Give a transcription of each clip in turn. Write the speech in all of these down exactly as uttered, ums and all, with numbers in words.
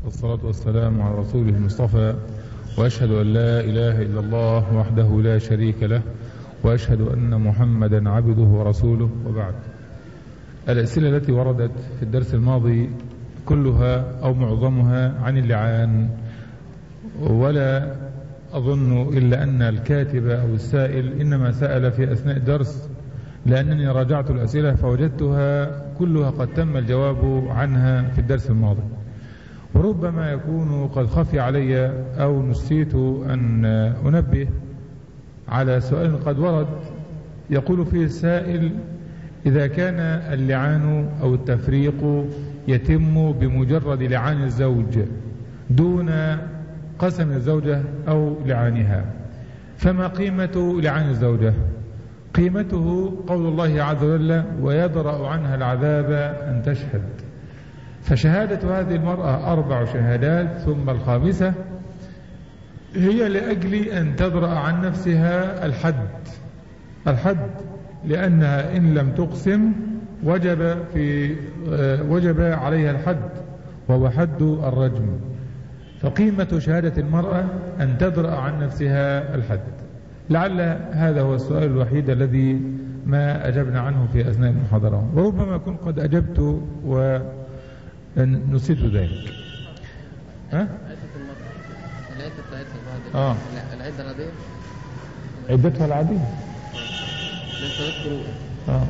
والصلاة والسلام على رسوله المصطفى، وأشهد أن لا إله إلا الله وحده لا شريك له، وأشهد أن محمدا عبده ورسوله، وبعد. الأسئلة التي وردت في الدرس الماضي كلها أو معظمها عن اللعان، ولا أظن إلا أن الكاتب أو السائل إنما سأل في أثناء الدرس، لأنني راجعت الأسئلة فوجدتها كلها قد تم الجواب عنها في الدرس الماضي، وربما يكون قد خفي علي أو نسيت أن أنبه على سؤال قد ورد يقول فيه السائل: إذا كان اللعان أو التفريق يتم بمجرد لعان الزوج دون قسم الزوجة أو لعانها، فما قيمة لعان الزوجة؟ قيمته قول الله عز وجل: ويدرأ عنها العذاب أن تشهد. فشهادة هذه المرأة أربع شهادات، ثم الخامسة هي لأجل أن تدرأ عن نفسها الحد الحد لأنها إن لم تقسم وجب في وجب عليها الحد، وهو حد الرجم. فقيمة شهادة المرأة أن تدرأ عن نفسها الحد. لعل هذا هو السؤال الوحيد الذي ما أجبنا عنه في أثناء المحاضرة، وربما أكون قد أجبت ونسيت ذلك. ها؟ آه. العدة العادية، عدتها العادية. آه.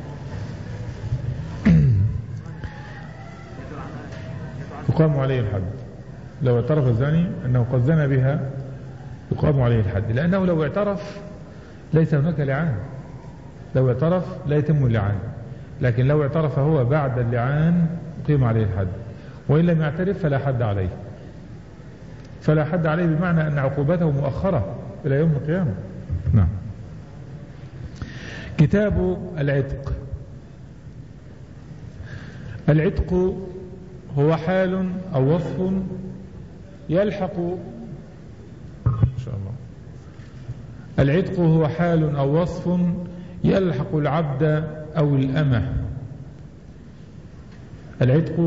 يقام عليه الحد لو اعترف الزاني أنه قد زنى بها، يقام عليه الحد، لأنه لو اعترف ليس هناك لعان. لو اعترف لا يتم اللعان، لكن لو اعترف هو بعد اللعان يقيم عليه الحد، وإن لم يعترف فلا حد عليه. فلا حد عليه بمعنى أن عقوبته مؤخرة إلى يوم القيامة. نعم. كتاب العتق. العتق هو حال أو وصف يلحق إن شاء الله العتق هو حال أو وصف يلحق العبد أو الأمة. العتق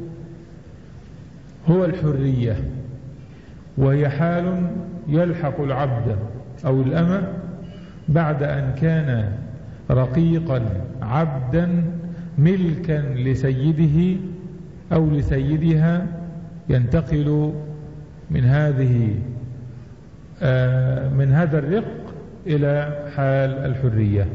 هو الحرية، وهي حال يلحق العبد أو الأمة بعد أن كان رقيقا عبدا ملكا لسيده أو لسيدها، ينتقل من هذه من هذا الرق إلى حال الحرية.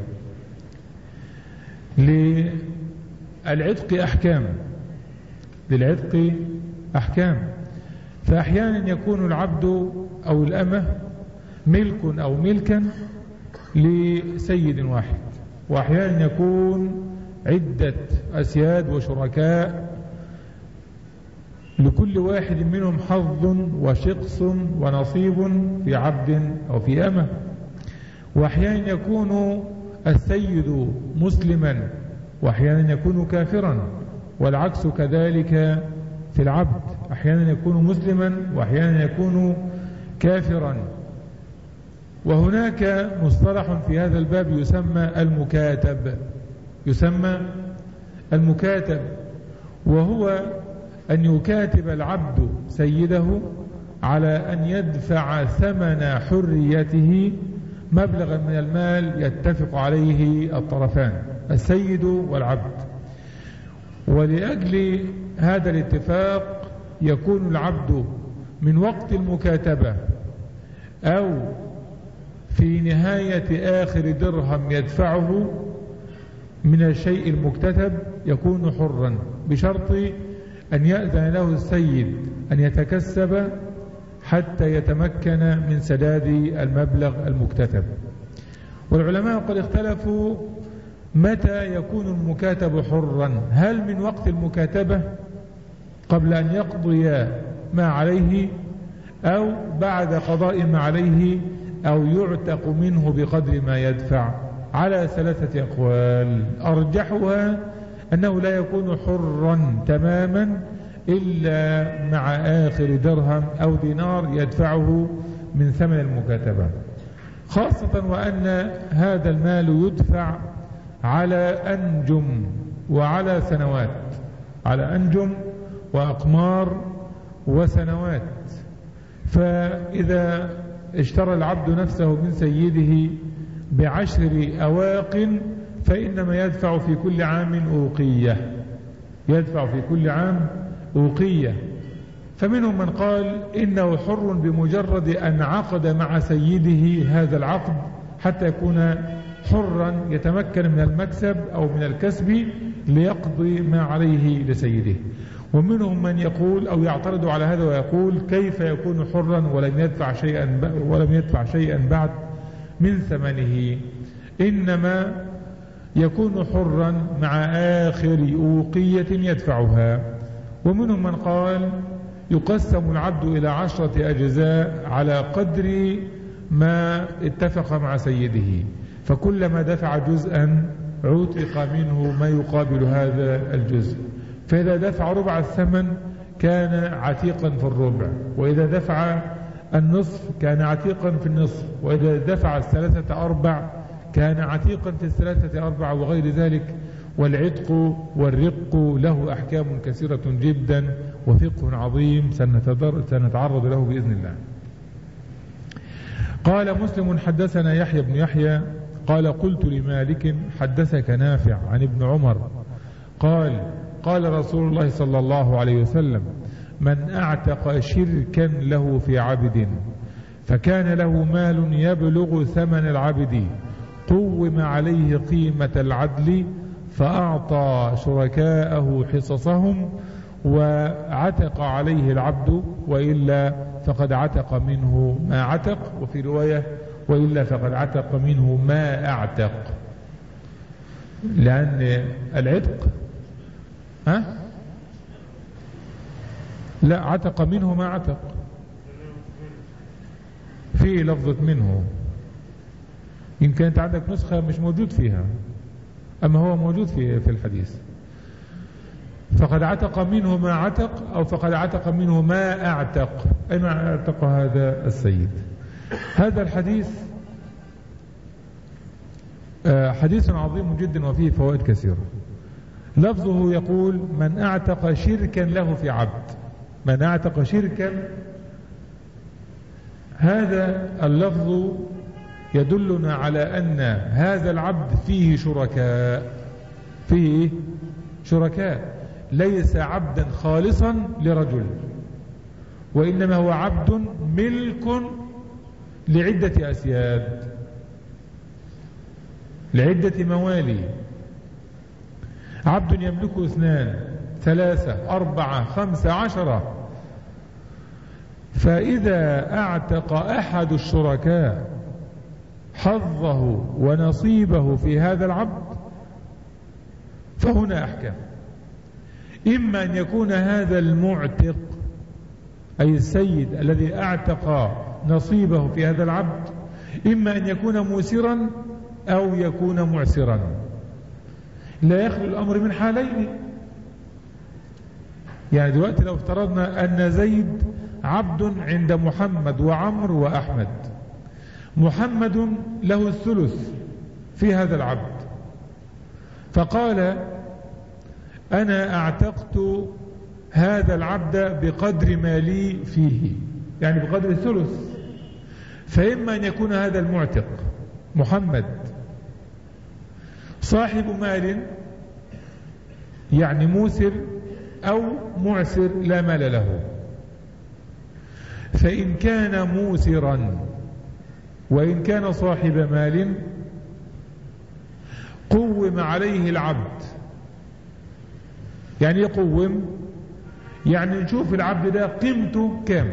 للعتق أحكام للعتق أحكام فأحيانا يكون العبد أو الأمة ملك أو ملكا لسيد واحد، وأحيانا يكون عدة أسياد وشركاء لكل واحد منهم حظ وشقص ونصيب في عبد أو في أمة. وأحيانا يكون السيد مسلما وأحيانا يكون كافرا، والعكس كذلك في العبد، أحيانا يكون مسلما وأحيانا يكون كافرا. وهناك مصطلح في هذا الباب يسمى المكاتب يسمى المكاتب وهو أن يكاتب العبد سيده على أن يدفع ثمن حريته مبلغا من المال يتفق عليه الطرفان السيد والعبد. ولأجل هذا الاتفاق يكون العبد من وقت المكاتبة أو في نهاية آخر درهم يدفعه من الشيء المكتتب يكون حرا، بشرط أن يأذن له السيد أن يتكسب حتى يتمكن من سداد المبلغ المكتتب. والعلماء قد اختلفوا متى يكون المكاتب حرا، هل من وقت المكاتبة قبل أن يقضي ما عليه، أو بعد قضاء ما عليه، أو يعتق منه بقدر ما يدفع؟ على ثلاثة أقوال، أرجحها أنه لا يكون حرا تماما إلا مع آخر درهم أو دينار يدفعه من ثمن المكاتبة، خاصة وأن هذا المال يدفع على أنجم وعلى سنوات، على أنجم وأقمار وسنوات. فإذا اشترى العبد نفسه من سيده بعشر أواق فإنما يدفع في كل عام أوقية، يدفع في كل عام أوقية. فمنهم من قال إنه حر بمجرد أن عقد مع سيده هذا العقد حتى يكون حرا يتمكن من المكسب أو من الكسب ليقضي ما عليه لسيده. ومنهم من يقول أو يعترض على هذا ويقول كيف يكون حرا ولم يدفع شيئا ولم يدفع شيئا بعد من ثمنه، إنما يكون حرا مع آخر أوقية يدفعها. ومنهم من قال يقسم العبد إلى عشرة أجزاء على قدر ما اتفق مع سيده، فكلما دفع جزءا عتق منه ما يقابل هذا الجزء. فإذا دفع ربع الثمن كان عتيقا في الربع، وإذا دفع النصف كان عتيقا في النصف، وإذا دفع الثلاثة أربع كان عتيقا في الثلاثة أربع وغير ذلك. والعتق والرق له أحكام كثيرة جدا وفقه عظيم سنتعرض له بإذن الله. قال مسلم حدثنا يحيى بن يحيى قال قلت لمالك حدثك نافع عن ابن عمر قال قال رسول الله صلى الله عليه وسلم من أعتق شركا له في عبد فكان له مال يبلغ ثمن العبد قوم عليه قيمة العدل فأعطى شركاءه حصصهم وعتق عليه العبد، وإلا فقد عتق منه ما عتق، وفي رواية وإلا فقد عتق منه ما أعتق، لأن العتق ها لا عتق منه ما عتق، في لفظة منه، يمكن أنت عندك نسخة مش موجود فيها، أما هو موجود في في الحديث. فقد عتق منه ما عتق أو فقد عتق منه ما أعتق، أي ما أعتق هذا السيد. هذا الحديث حديث عظيم جدا وفيه فوائد كثيرة. لفظه يقول من أعتق شركا له في عبد، من أعتق شركا، هذا اللفظ يدلنا على أن هذا العبد فيه شركاء، فيه شركاء، ليس عبدا خالصا لرجل، وإنما هو عبد ملك لعدة أسياد، لعدة موالي. عبد يملك اثنان ثلاثة أربعة خمسة عشرة، فإذا أعتق أحد الشركاء حظه ونصيبه في هذا العبد فهنا أحكام. إما أن يكون هذا المعتق أي السيد الذي أعتق نصيبه في هذا العبد إما أن يكون موسرا أو يكون معسرا، لا يخلو الأمر من حالين. يعني دلوقتي لو افترضنا أن زيد عبد عند محمد وعمر وأحمد، محمد له الثلث في هذا العبد، فقال أنا أعتقت هذا العبد بقدر ما لي فيه، يعني بقدر الثلث. فإما أن يكون هذا المعتق محمد صاحب مال يعني موسر أو معسر لا مال له، فإن كان موسرا وإن كان صاحب مال قوم عليه العبد. يعني يقوم يعني نشوف العبد ده قيمته كام،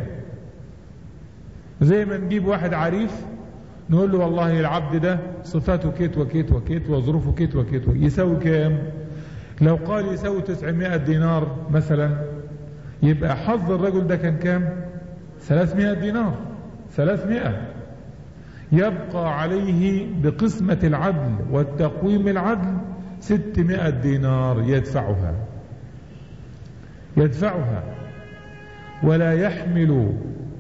زي ما نجيب واحد عريف نقول له والله العبد ده صفاته كيت وكيت وكيت وظروفه كيت وكيت يساوي كام. لو قال يساوي تسعمائة دينار مثلا، يبقى حظ الرجل ده كان كام؟ ثلاثمائة دينار، ثلاثمائة. يبقى عليه بقسمة العدل والتقويم العدل ستمائة دينار يدفعها يدفعها ولا يحمل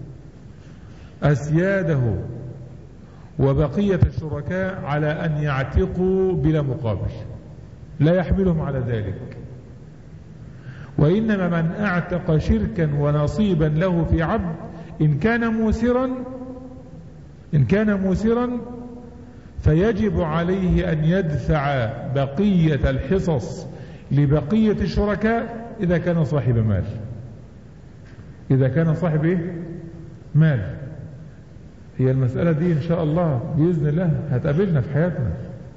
أسياده وبقية الشركاء على أن يعتقوا بلا مقابل، لا يحملهم على ذلك. وإنما من أعتق شركا ونصيبا له في عبد إن كان موسرا إن كان موسرا فيجب عليه أن يدفع بقية الحصص لبقية الشركاء إذا كان صاحب مال. إذا كان صاحب إيه؟ مال. هي المسألة دي إن شاء الله بإذن الله هتقابلنا في حياتنا،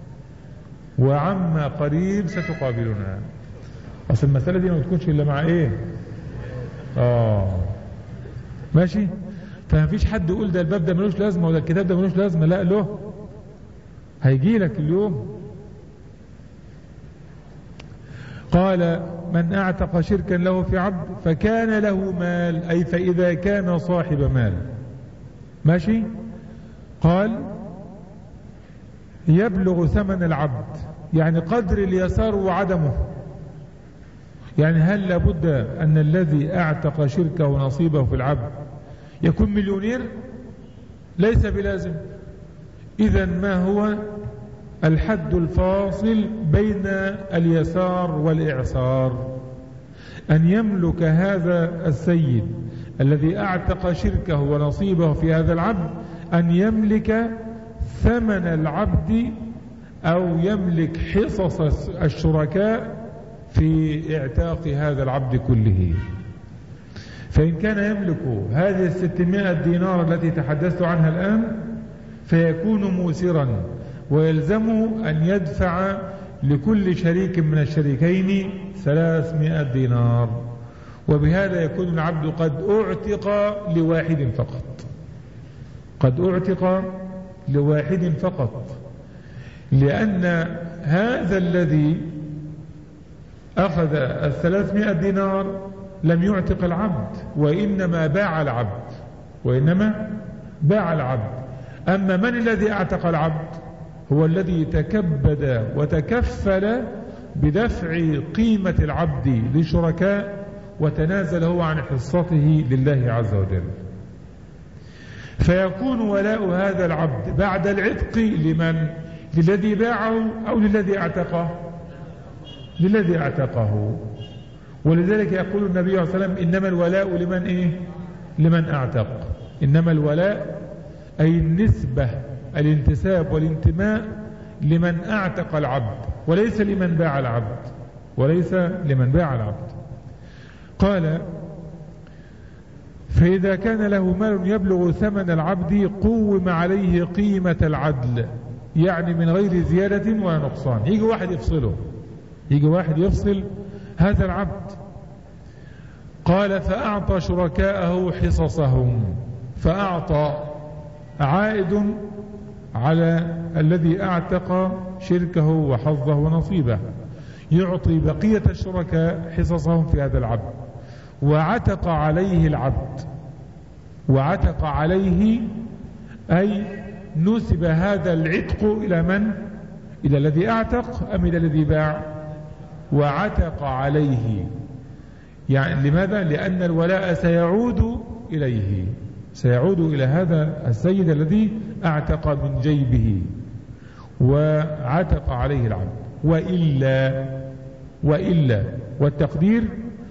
وعما قريب ستقابلنا. أصل المسألة دي ما بتكونش إلا مع إيه؟ آه ماشي. فمفيش حد يقول ده الباب ده ملوش لازمة ولا الكتاب ده ملوش لازمة، لا له، هيجي لك اليوم. قال من أعتق شركا له في عبد فكان له مال، أي فإذا كان صاحب مال. ماشي. قال يبلغ ثمن العبد، يعني قدر اليسار وعدمه. يعني هل لابد أن الذي أعتق شركه ونصيبه في العبد يكون مليونير؟ ليس بلازم. إذن ما هو الحد الفاصل بين اليسار والإعسار؟ أن يملك هذا السيد الذي أعتق شركه ونصيبه في هذا العبد أن يملك ثمن العبد أو يملك حصص الشركاء في اعتاق هذا العبد كله. فإن كان يملك هذه الستمائة دينار التي تحدثت عنها الآن فيكون موسرا، ويلزمه أن يدفع لكل شريك من الشريكين ثلاثمائة دينار، وبهذا يكون العبد قد أعتق لواحد فقط. قد أعتق لواحد فقط، لأن هذا الذي أخذ الثلاثمائة دينار لم يعتق العبد، وإنما باع العبد وإنما باع العبد. أما من الذي أعتق العبد؟ هو الذي تكبد وتكفل بدفع قيمة العبد للشركاء وتنازل هو عن حصته لله عز وجل. فيكون ولاء هذا العبد بعد العتق لمن؟ للذي باعه أو للذي اعتقه؟ للذي اعتقه. ولذلك يقول النبي صلى الله عليه وسلم إنما الولاء لمن إيه؟ لمن اعتق. إنما الولاء أي النسبة، الانتساب والانتماء لمن اعتق العبد، وليس لمن باع العبد، وليس لمن باع العبد. قال فإذا كان له مال يبلغ ثمن العبد قوم عليه قيمة العدل، يعني من غير زيادة ولا نقصان. يجي واحد يفصله، يجي واحد يفصل هذا العبد. قال فأعطى شركاءه حصصهم، فأعطى عائد على الذي اعتق شركه وحظه ونصيبه، يعطي بقية الشركاء حصصهم في هذا العبد، وعتق عليه العبد. وعتق عليه أي نسب هذا العتق إلى من؟ إلى الذي اعتق أم إلى الذي باع؟ وعتق عليه. يعني لماذا؟ لأن الولاء سيعود إليه، سيعود إلى هذا السيد الذي اعتق من جيبه، وعتق عليه العبد. وإلا وإلا والتقدير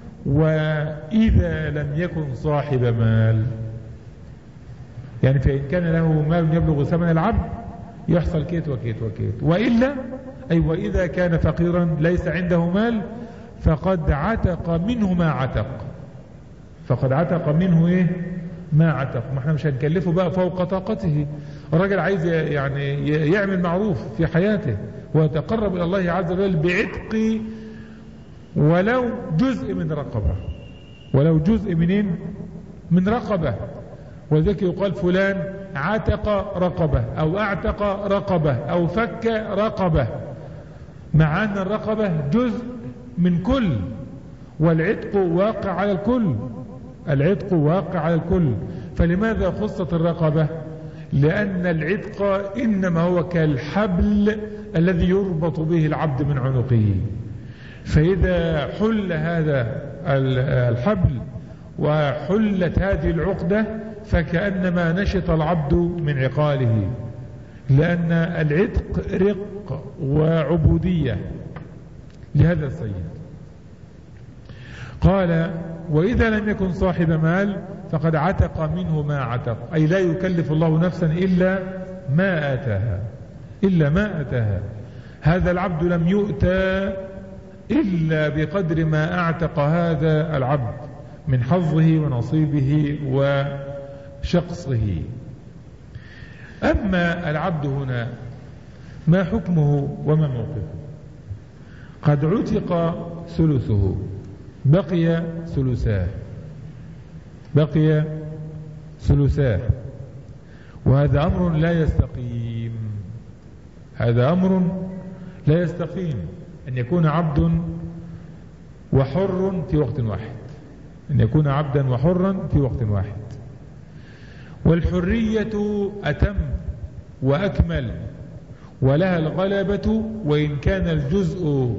وإذا لم يكن صاحب مال، يعني فإن كان له مال يبلغ ثمن العبد يحصل كيت وكيت وكيت. وإلا أي وإذا كان فقيرا ليس عنده مال فقد عتق منه ما عتق، فقد عتق منه إيه؟ ما عتق. ما احنا مش هنكلفه بقى فوق طاقته. الراجل عايز يعني يعمل معروف في حياته ويتقرب إلى الله عز وجل بعتق ولو جزء من رقبة، ولو جزء منين؟ من رقبة. ولذلك يقال فلان عتق رقبة أو اعتق رقبة أو فك رقبة، مع أن الرقبة جزء من كل، والعتق واقع على الكل، العتق واقع على الكل. فلماذا خصت الرقبة؟ لأن العتق إنما هو كالحبل الذي يربط به العبد من عنقه، فإذا حل هذا الحبل وحلت هذه العقدة فكأنما نشط العبد من عقاله، لأن العتق رق وعبودية لهذا السيد. قال وإذا لم يكن صاحب مال فقد عتق منه ما عتق، أي لا يكلف الله نفسا إلا ما آتاها إلا ما آتاها. هذا العبد لم يؤتى إلا بقدر ما أعتق هذا العبد من حظه ونصيبه وشخصه. أما العبد هنا ما حكمه وما موقفه؟ قد عتق ثلثه، بقي ثلثاه بقي ثلثاه وهذا أمر لا يستقيم. هذا أمر لا يستقيم أن يكون عبد وحر في وقت واحد، أن يكون عبدا وحرا في وقت واحد. والحرية أتم وأكمل ولها الغلبة، وإن كان الجزء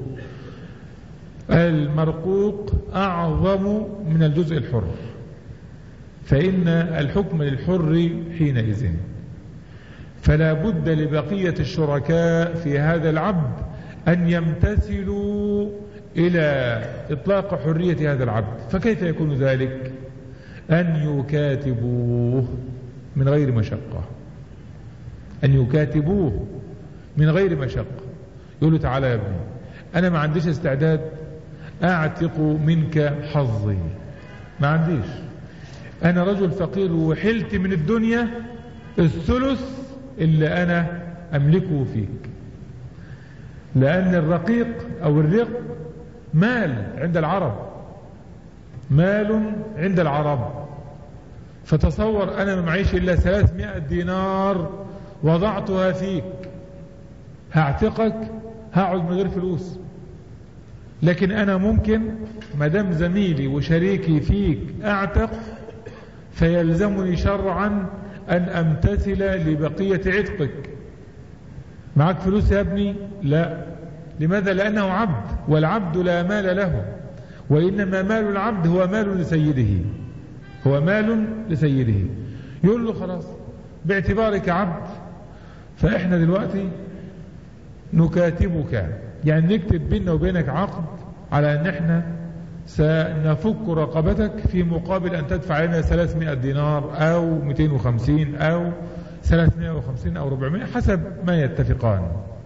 المرقوق أعظم من الجزء الحر، فإن الحكم للحر حينئذ. فلا بد لبقية الشركاء في هذا العبد أن يمتثلوا إلى إطلاق حرية هذا العبد. فكيف يكون ذلك؟ أن يكاتبوه من غير مشقة، أن يكاتبوه من غير مشقة. يقولوا تعالى يا ابني أنا ما عنديش استعداد أعتق منك حظي، ما عنديش، أنا رجل فقير وحلت من الدنيا الثلث اللي أنا أملكه فيك. لأن الرقيق أو الرق مال عند العرب، مال عند العرب. فتصور أنا ما معيش إلا ثلاثمائة دينار وضعتها فيك، هعتقك هقعد من غير فلوس. لكن أنا ممكن مدام زميلي وشريكي فيك أعتق، فيلزمني شرعا أن أمتثل لبقية عتقك. معك فلوس يا ابني؟ لا. لماذا؟ لأنه عبد، والعبد لا مال له، وإنما مال العبد هو مال لسيده، هو مال لسيده. يقول له خلاص باعتبارك عبد، فإحنا دلوقتي نكاتبك، يعني نكتب بيننا وبينك عقد على أن احنا سنفك رقبتك في مقابل أن تدفع لنا ثلاثمائة دينار أو مئتين وخمسين أو ثلاثمائة وخمسين أو أربعمائة حسب ما يتفقان.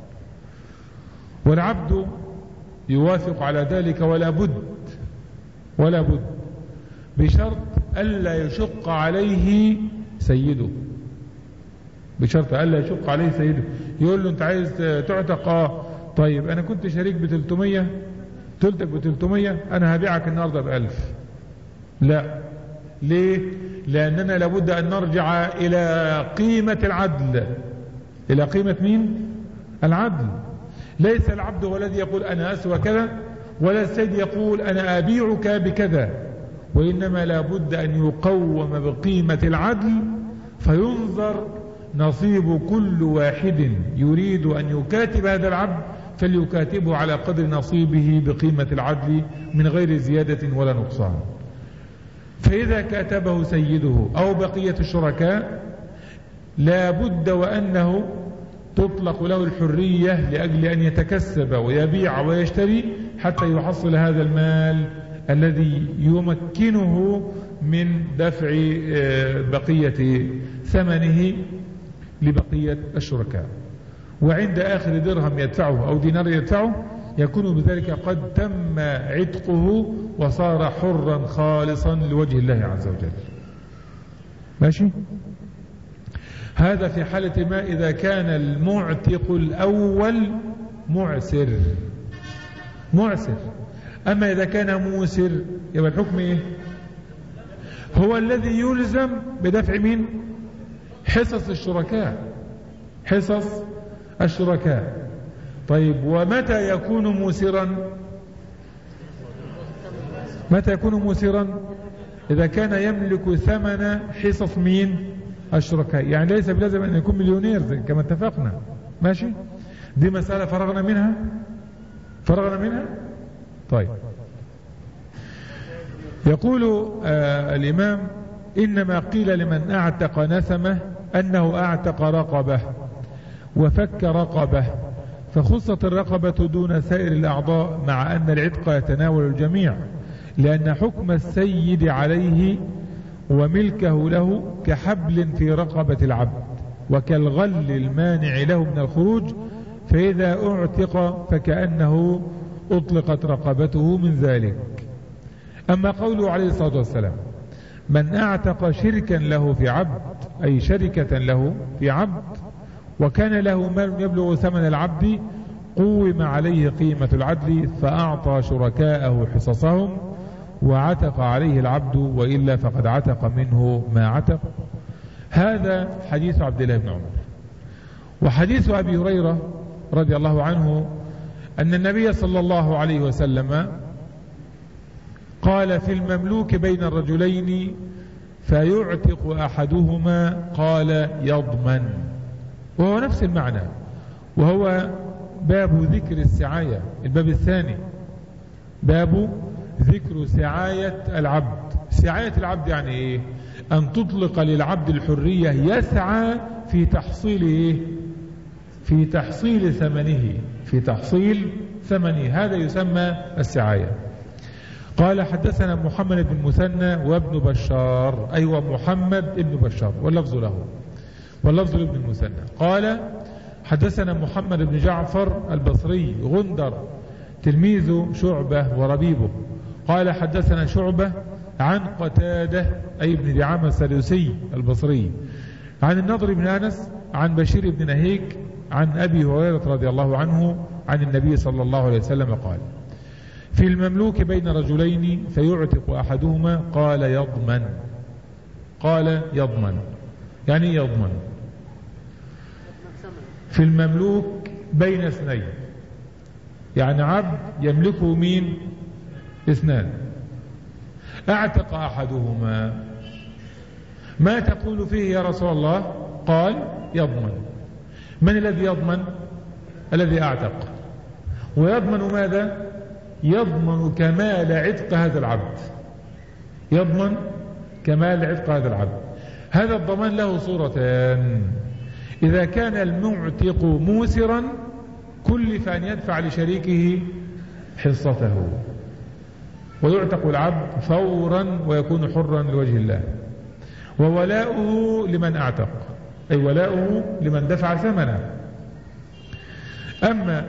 والعبد يوافق على ذلك ولا بد ولا بد بشرط ألا يشق عليه سيده، بشرط ألا يشق عليه سيده. يقول له أنت عايز تعتق؟ آه طيب أنا كنت شريك ب ثلاثمائة، تلتك ب ثلاثمائة، أنا هبيعك النهارده ب ألف. لا. ليه؟ لأننا لابد أن نرجع إلى قيمة العدل. إلى قيمة مين؟ العدل. ليس العبد هو الذي يقول أنا أسوى كذا، ولا السيد يقول أنا أبيعك بكذا، وإنما لابد أن يقوم بقيمة العدل، فينظر نصيب كل واحد يريد أن يكاتب هذا العبد فليكاتبه على قدر نصيبه بقيمة العدل من غير زيادة ولا نقصان. فإذا كاتبه سيده أو بقية الشركاء لا بد وأنه تطلق له الحرية لأجل أن يتكسب ويبيع ويشتري حتى يحصل هذا المال الذي يمكنه من دفع بقية ثمنه لبقية الشركاء. وعند آخر درهم يدفعه أو دينار يدفعه يكون بذلك قد تم عتقه وصار حرا خالصا لوجه الله عز وجل. ماشي؟ هذا في حالة ما إذا كان المعتق الأول معسر معسر. أما إذا كان موسر يبقى الحكم إيه؟ هو الذي يلزم بدفع مين؟ حصص الشركاء، حصص الشركاء. طيب ومتى يكون موسرا؟ متى يكون موسرا؟ إذا كان يملك ثمن حصص مين؟ الشركاء. يعني ليس بلازم أن يكون مليونير كما اتفقنا. ماشي؟ دي مسألة فرغنا منها فرغنا منها طيب. يقول آه الإمام إنما قيل لمن أعتق نسمه أنه أعتق رقبة وفك رقبة، فخصت الرقبة دون سائر الأعضاء مع أن العتق يتناول الجميع، لأن حكم السيد عليه وملكه له كحبل في رقبة العبد وكالغل المانع له من الخروج، فإذا اعتق فكأنه أطلقت رقبته من ذلك. أما قوله عليه الصلاة والسلام من اعتق شركا له في عبد، أي شركة له في عبد، وكان له مال يبلغ ثمن العبد قوم عليه قيمة العدل فأعطى شركاءه حصصهم وعتق عليه العبد، وإلا فقد عتق منه ما عتق. هذا حديث عبد الله بن عمر. وحديث أبي هريرة رضي الله عنه أن النبي صلى الله عليه وسلم قال في المملوك بين الرجلين فيعتق أحدهما قال يضمن، وهو نفس المعنى، وهو باب ذكر السعاية، الباب الثاني باب ذكر سعاية العبد. سعاية العبد يعني ايه؟ ان تطلق للعبد الحرية يسعى في تحصيل ايه؟ في تحصيل ثمنه، في تحصيل ثمنه، هذا يسمى السعاية. قال حدثنا محمد بن مثنى وابن بشار، أيوة محمد بن بشار واللفظ له واللفظ لابن المثنى. قال حدثنا محمد بن جعفر البصري غندر تلميذ شعبة وربيبه. قال حدثنا شعبة عن قتادة أي ابن دعامة السدوسي البصري عن النضر بن أنس عن بشير بن نهيك عن أبي هريرة رضي الله عنه عن النبي صلى الله عليه وسلم قال في المملوك بين رجلين فيعتق أحدهما قال يضمن. قال يضمن يعني يضمن في المملوك بين اثنين، يعني عبد يملكه مين؟ اثنان. اعتق أحدهما، ما تقول فيه يا رسول الله؟ قال يضمن. من الذي يضمن؟ الذي اعتق. ويضمن ماذا؟ يضمن كمال عتق هذا العبد، يضمن كمال عتق هذا العبد. هذا الضمان له صورتان: إذا كان المعتق موسرا كلف أن يدفع لشريكه حصته ويعتق العبد فورا ويكون حرا لوجه الله، وولاؤه لمن اعتق، أي ولاؤه لمن دفع ثمنه. أما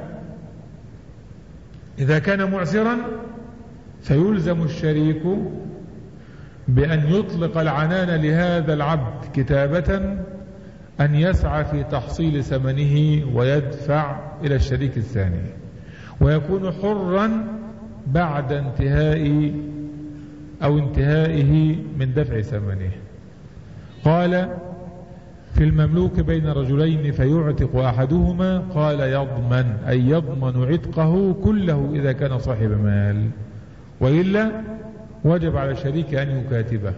إذا كان معسرا فيلزم الشريك بأن يطلق العنان لهذا العبد كتابة أن يسعى في تحصيل ثمنه ويدفع إلى الشريك الثاني، ويكون حرا بعد انتهاء أو انتهائه من دفع ثمنه. قال في المملوك بين رجلين فيعتق أحدهما قال يضمن، أي يضمن عتقه كله إذا كان صاحب مال، وإلا وجب على الشريك أن يكاتبه.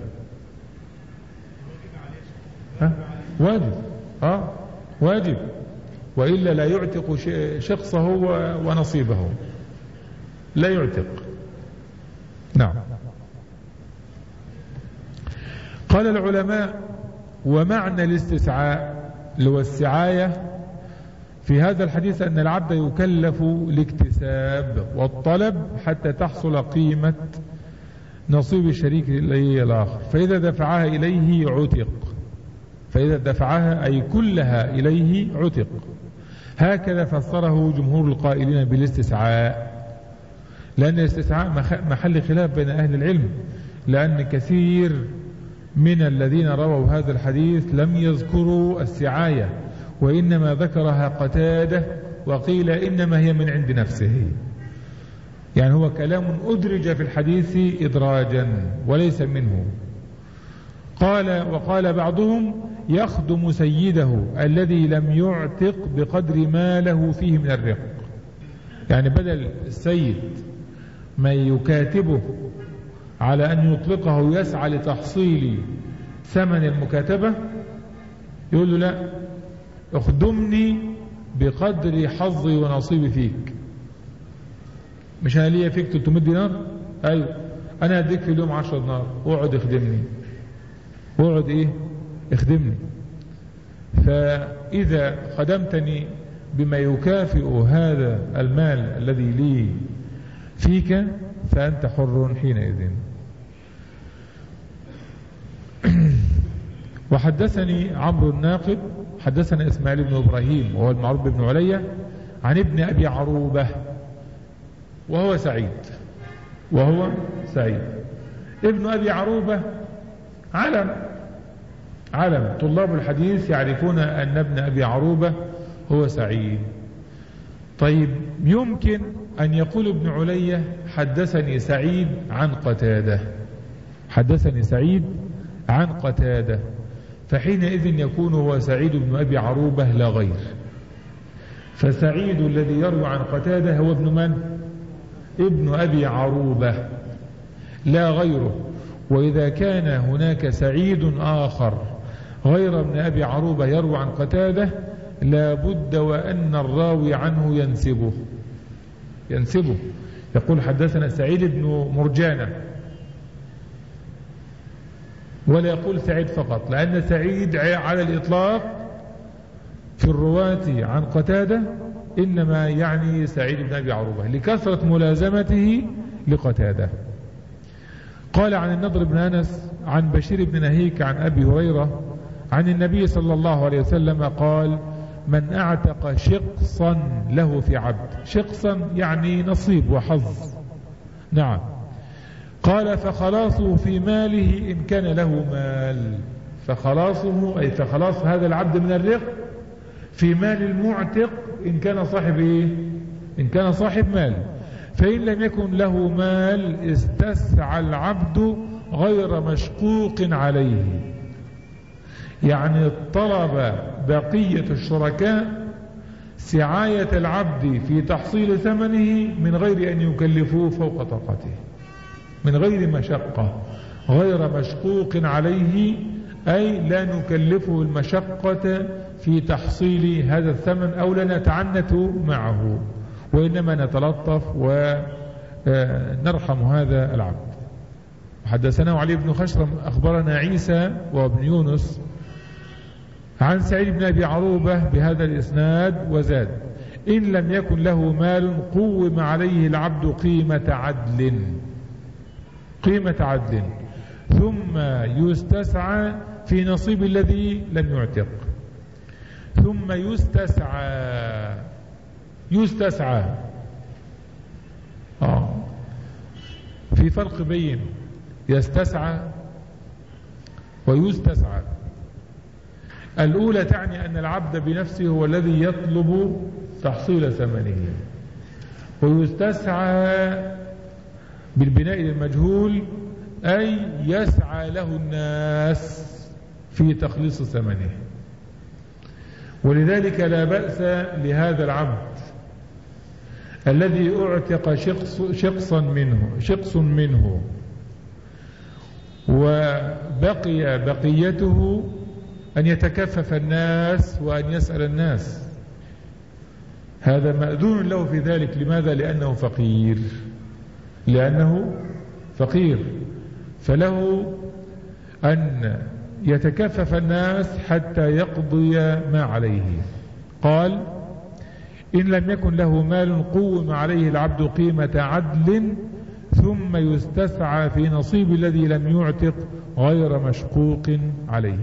ها؟ واجب آه واجب، وإلا لا يعتق شخصه ونصيبه، لا يعتق. نعم. قال العلماء ومعنى الاستسعاء لو السعاية في هذا الحديث أن العبد يكلف الاكتساب والطلب حتى تحصل قيمة نصيب الشريك الآخر، فإذا دفعها إليه عتق، فإذا دفعها أي كلها إليه عتق. هكذا فسره جمهور القائلين بالاستسعاء، لأن الاستسعاء محل خلاف بين أهل العلم، لأن كثير من الذين رووا هذا الحديث لم يذكروا السعاية، وإنما ذكرها قتادة، وقيل إنما هي من عند نفسه، يعني هو كلام أدرج في الحديث إدراجا وليس منه. قال وقال بعضهم يخدم سيده الذي لم يعتق بقدر ما له فيه من الرق، يعني بدل السيد ما يكاتبه على أن يطلقه ويسعى لتحصيل ثمن المكاتبة، يقول له لا، اخدمني بقدر حظي ونصيبي فيك. مش أنا ليا فيك ثلاثمائة دينار؟ أيوة، أنا أديك في اليوم عشرة دينار، اقعد اخدمني، اقعد إيه اخدمني. فإذا خدمتني بما يكافئ هذا المال الذي لي فيك فأنت حر حينئذ. وحدثني عمرو الناقد حدثنا إسماعيل بن إبراهيم وهو المعروف بن علية عن ابن أبي عروبة وهو سعيد وهو سعيد ابن أبي عروبة علم علم طلاب الحديث يعرفون أن ابن أبي عروبة هو سعيد. طيب يمكن أن يقول ابن علية حدثني سعيد عن قتادة، حدثني سعيد عن قتادة، فحينئذ يكون هو سعيد بن أبي عروبة لا غير. فسعيد الذي يروي عن قتادة هو ابن من؟ ابن أبي عروبة لا غيره. وإذا كان هناك سعيد آخر غير ابن أبي عروبة يروي عن قتادة لا بد وأن الراوي عنه ينسبه ينسبه يقول حدثنا سعيد بن مرجانة، ولا يقول سعيد فقط، لأن سعيد على الإطلاق في الرواة عن قتادة إنما يعني سعيد بن أبي عروبة لكثرة ملازمته لقتادة. قال عن النضر بن أنس عن بشير بن نهيك عن أبي هريرة عن النبي صلى الله عليه وسلم قال: من اعتق شقصا له في عبد، شقصا يعني نصيب وحظ، نعم، قال فخلاصه في ماله إن كان له مال، فخلاصه أي فخلاص هذا العبد من الرق في مال المعتق إن كان صاحب إيه؟ إن كان صاحب مال. فإن لم يكن له مال استسعى العبد غير مشقوق عليه، يعني طلب بقية الشركاء سعاية العبد في تحصيل ثمنه من غير أن يكلفوه فوق طاقته، من غير مشقة، غير مشقوق عليه، أي لا نكلفه المشقة في تحصيل هذا الثمن أو لا نتعنت معه، وإنما نتلطف ونرحم هذا العبد. حدثنا علي بن خشرم أخبرنا عيسى وابن يونس عن سعيد بن أبي عروبة بهذا الإسناد وزاد: إن لم يكن له مال قوم عليه العبد قيمة عدل، قيمة عدل، ثم يستسعى في نصيب الذي لم يعتق، ثم يستسعى يستسعى آه. في فرق بين يستسعى ويستسعى. الأولى تعني أن العبد بنفسه هو الذي يطلب تحصيل ثمنه، ويستسعى بالبناء للمجهول أي يسعى له الناس في تخليص ثمنه. ولذلك لا بأس لهذا العبد الذي أعتق شخص شخصا منه شخص منه وبقي بقيته أن يتكفف الناس وأن يسأل الناس، هذا مأذون له في ذلك. لماذا؟ لأنه فقير، لأنه فقير، فله أن يتكفف الناس حتى يقضي ما عليه. قال: إن لم يكن له مال قوم عليه العبد قيمة عدل ثم يستسعى في نصيب الذي لم يعتق غير مشقوق عليه.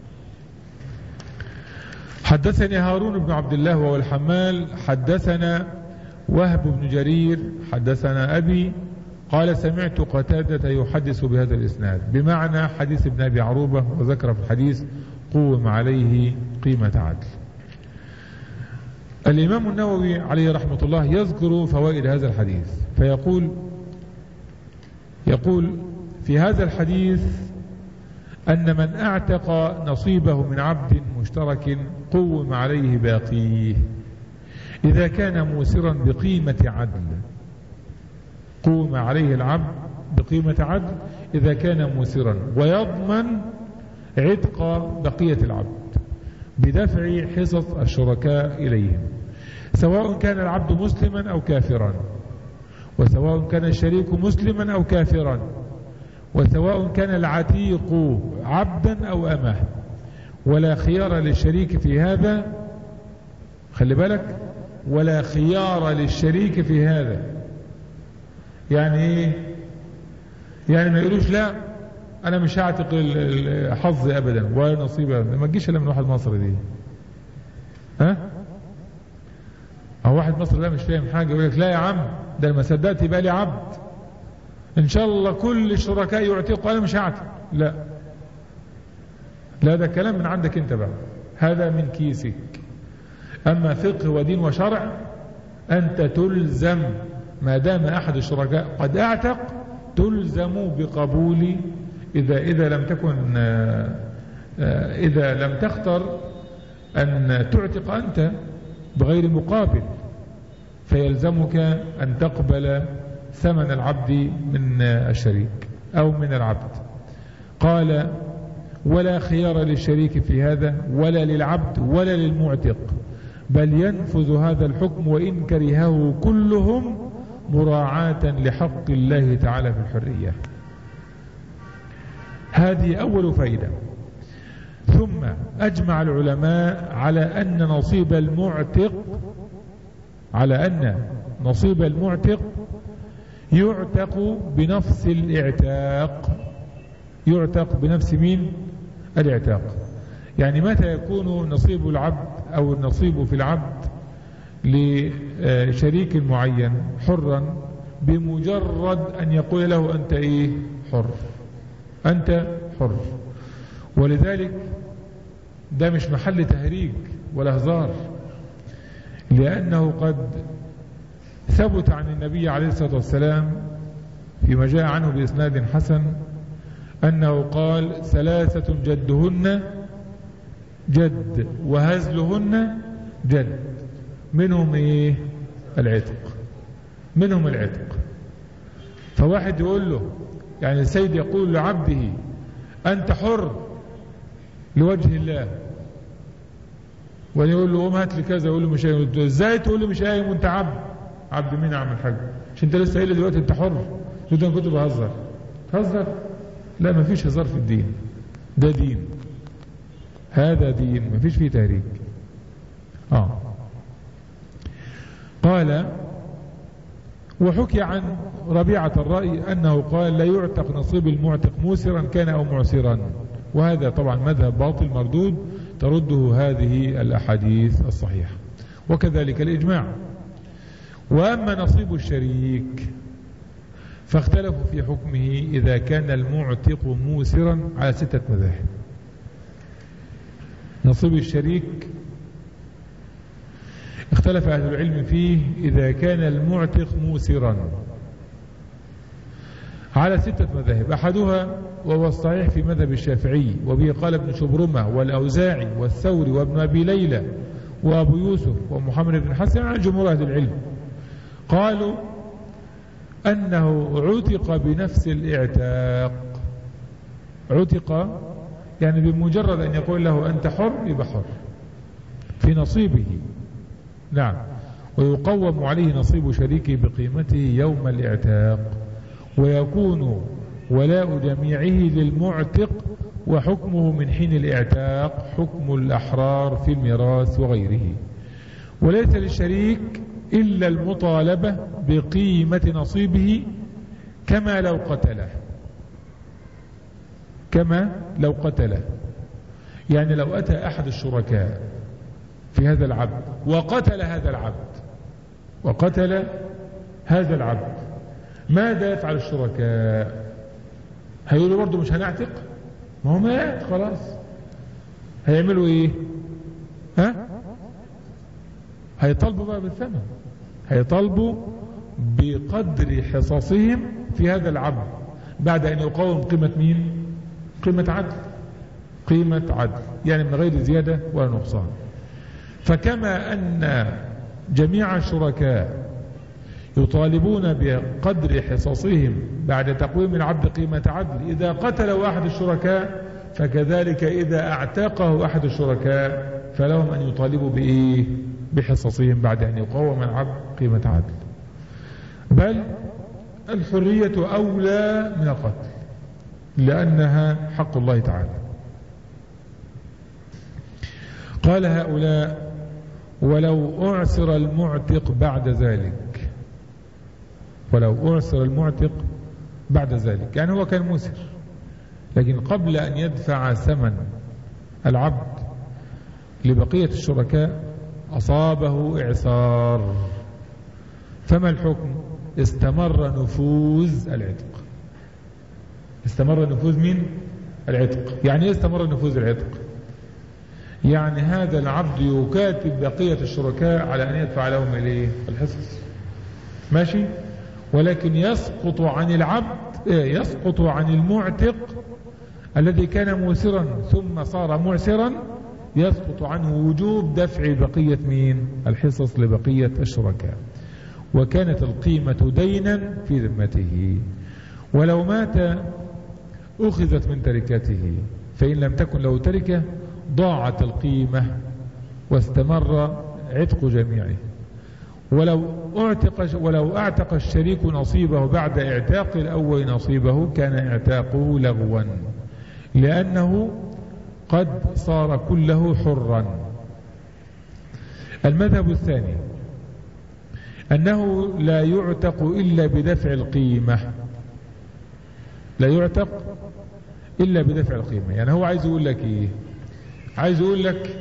حدثني هارون بن عبد الله وهو الحمال حدثنا وهب بن جرير حدثنا أبي قال: سمعت قتادة يحدث بهذا الإسناد بمعنى حديث ابن أبي عروبة، وذكر في الحديث قوم عليه قيمة عدل. الإمام النووي عليه رحمة الله يذكر فوائد هذا الحديث فيقول يقول في هذا الحديث أن من اعتق نصيبه من عبد مشترك قوم عليه باقيه إذا كان موسرا بقيمة عدل، قوم عليه العبد بقيمة عدل إذا كان موسرا، ويضمن عتق بقية العبد بدفع حصص الشركاء إليهم، سواء كان العبد مسلما أو كافرا، وسواء كان الشريك مسلما أو كافرا، وسواء كان العتيق عبدا أو أمه، ولا خيار للشريك في هذا، خلي بالك، ولا خيار للشريك في هذا، يعني ايه؟ يعني ما يقولوش لا انا مش هعتق حظي ابدا ولا نصيبي ابدا. ما تجيش الا من واحد مصري دي. ها؟ او واحد مصري لا مش فاهم حاجه يقول لك لا يا عم ده انا ما صدقت يبقى لي عبد ان شاء الله كل الشركاء يعتقوا انا مش هعتق. لا لا ده كلام من عندك انت بقى، هذا من كيسك. اما فقه ودين وشرع انت تلزم ما دام احد الشركاء قد اعتق تلزم بقبول اذا اذا لم تكن اذا لم تختر ان تعتق انت بغير مقابل فيلزمك ان تقبل ثمن العبد من الشريك او من العبد. قال ولا خيار للشريك في هذا ولا للعبد ولا للمعتق بل ينفذ هذا الحكم وإن كرهه كلهم مراعاة لحق الله تعالى في الحرية. هذه أول فائدة. ثم أجمع العلماء على أن نصيب المعتق على أن نصيب المعتق يعتق بنفس الاعتاق. يعتق بنفس مين؟ الاعتاق. يعني متى يكون نصيب العبد أو النصيب في العبد لشريك معين حرا؟ بمجرد أن يقول له أنت إيه؟ حر، أنت حر. ولذلك ده مش محل تهريج ولا هزار، لأنه قد ثبت عن النبي عليه الصلاة والسلام فيما جاء عنه بإسناد حسن أنه قال ثلاثة جدهن جد وهزلهن جد. منهم إيه؟ العتق. منهم العتق. فواحد يقول له يعني السيد يقول لعبده أنت حر لوجه الله، ويقول له قوم هات لي كذا، يقول له مش قايم. ازاي تقول له مش قايم وانت عبد؟ عبد مين اعمل حاجه؟ مش انت لسه قايل لي دلوقتي انت حر؟ قلت انا كنت بهزر. تهزر؟ لا ما فيش هزار في الدين، ده دين، هذا دين ما فيش فيه تهريج. اه قال وحكي عن ربيعة الرأي أنه قال لا يعتق نصيب المعتق موسرا كان أو معسرا، وهذا طبعا مذهب باطل مردود ترده هذه الأحاديث الصحيحة، وكذلك الإجماع. وأما نصيب الشريك فاختلفوا في حكمه إذا كان المعتق موسرا على ستة مذاهب. نصيب الشريك اختلف أهل العلم فيه إذا كان المعتق موسرا على ستة مذاهب. أحدها وهو الصحيح في مذهب الشافعي وبه قال ابن شبرمة والأوزاعي والثوري وابن أبي ليلى وأبو يوسف ومحمد بن حسن عن جمهور أهل العلم، قالوا أنه عتق بنفس الاعتاق. عتق يعني بمجرد أن يقول له أنت حر يبقى حر في نصيبه. نعم. ويقوم عليه نصيب شريكه بقيمته يوم الاعتاق، ويكون ولاء جميعه للمعتق وحكمه من حين الاعتاق حكم الأحرار في الميراث وغيره. وليس للشريك إلا المطالبة بقيمة نصيبه كما لو قتله. كما لو قتله يعني لو أتى أحد الشركاء في هذا العبد وقتل هذا العبد وقتل هذا العبد، ماذا يفعل الشركاء؟ هيقولوا برضه مش هنعتق؟ ما هو مات خلاص. هيعملوا ايه؟ ها؟ هيطالبوا بقى بالثمن، هيطالبوا بقدر حصصهم في هذا العبد بعد ان يقاوم قيمة مين؟ قيمة عدل. قيمة عدل يعني من غير زيادة ولا نقصان. فكما أن جميع الشركاء يطالبون بقدر حصصهم بعد تقويم العبد قيمة عدل إذا قتل أحد الشركاء، فكذلك إذا اعتقه أحد الشركاء فلهم أن يطالبوا بإيه؟ بحصصهم بعد أن يقوم العبد قيمة عدل. بل الحرية أولى من القتل لأنها حق الله تعالى. قال هؤلاء: ولو أعسر المعتق بعد ذلك ولو أعسر المعتق بعد ذلك، يعني هو كان موسر لكن قبل أن يدفع ثمن العبد لبقية الشركاء أصابه إعسار، فما الحكم؟ استمر نفوذ العتق. استمر نفوذ مين؟ العتق. يعني ايه استمر نفوذ العتق؟ يعني هذا العبد يكاتب بقية الشركاء على أن يدفع لهم إليه الحصص، ماشي، ولكن يسقط عن العبد يسقط عن المعتق الذي كان موسرا ثم صار معسرا، يسقط عنه وجوب دفع بقية مين؟ الحصص لبقية الشركاء، وكانت القيمة دينا في ذمته، ولو مات أخذت من تركته، فإن لم تكن له تركة ضاعت القيمة واستمر عتق جميعه. ولو اعتق ولو اعتق الشريك نصيبه بعد اعتاق الأول نصيبه كان اعتاقه لغوا، لأنه قد صار كله حرا. المذهب الثاني أنه لا يعتق إلا بدفع القيمة، لا يعتق إلا بدفع القيمة. يعني هو عايز يقول لك إيه؟ عايز يقول لك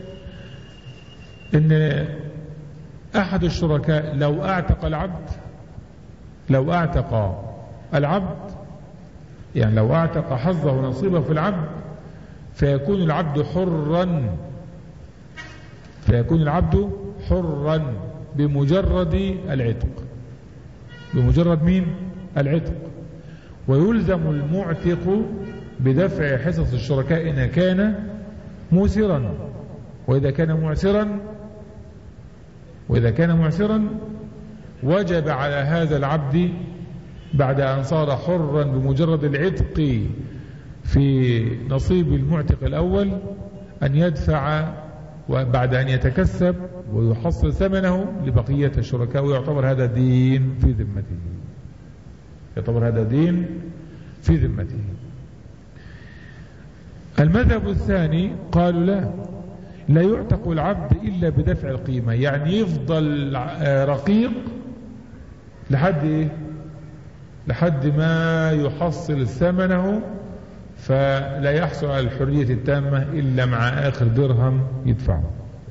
إن أحد الشركاء لو أعتق العبد لو أعتق العبد يعني لو أعتق حظه نصيبه في العبد فيكون العبد حرا فيكون العبد حرا بمجرد العتق، بمجرد مين؟ العتق. ويلزم المعتق بدفع حصص الشركاء إن كان موسرا، وإذا كان معسرا وإذا كان معسرا وجب على هذا العبد بعد أن صار حرا بمجرد العتق في نصيب المعتق الأول أن يدفع، وبعد أن يتكسب ويحصل ثمنه لبقية الشركاء، ويعتبر هذا دين في ذمته، يعتبر هذا دين في ذمته. المذهب الثاني قالوا لا لا يعتق العبد إلا بدفع القيمة، يعني يفضل رقيق لحد إيه؟ لحد ما يحصل ثمنه، فلا يحصل على الحرية التامة إلا مع آخر درهم يدفعه.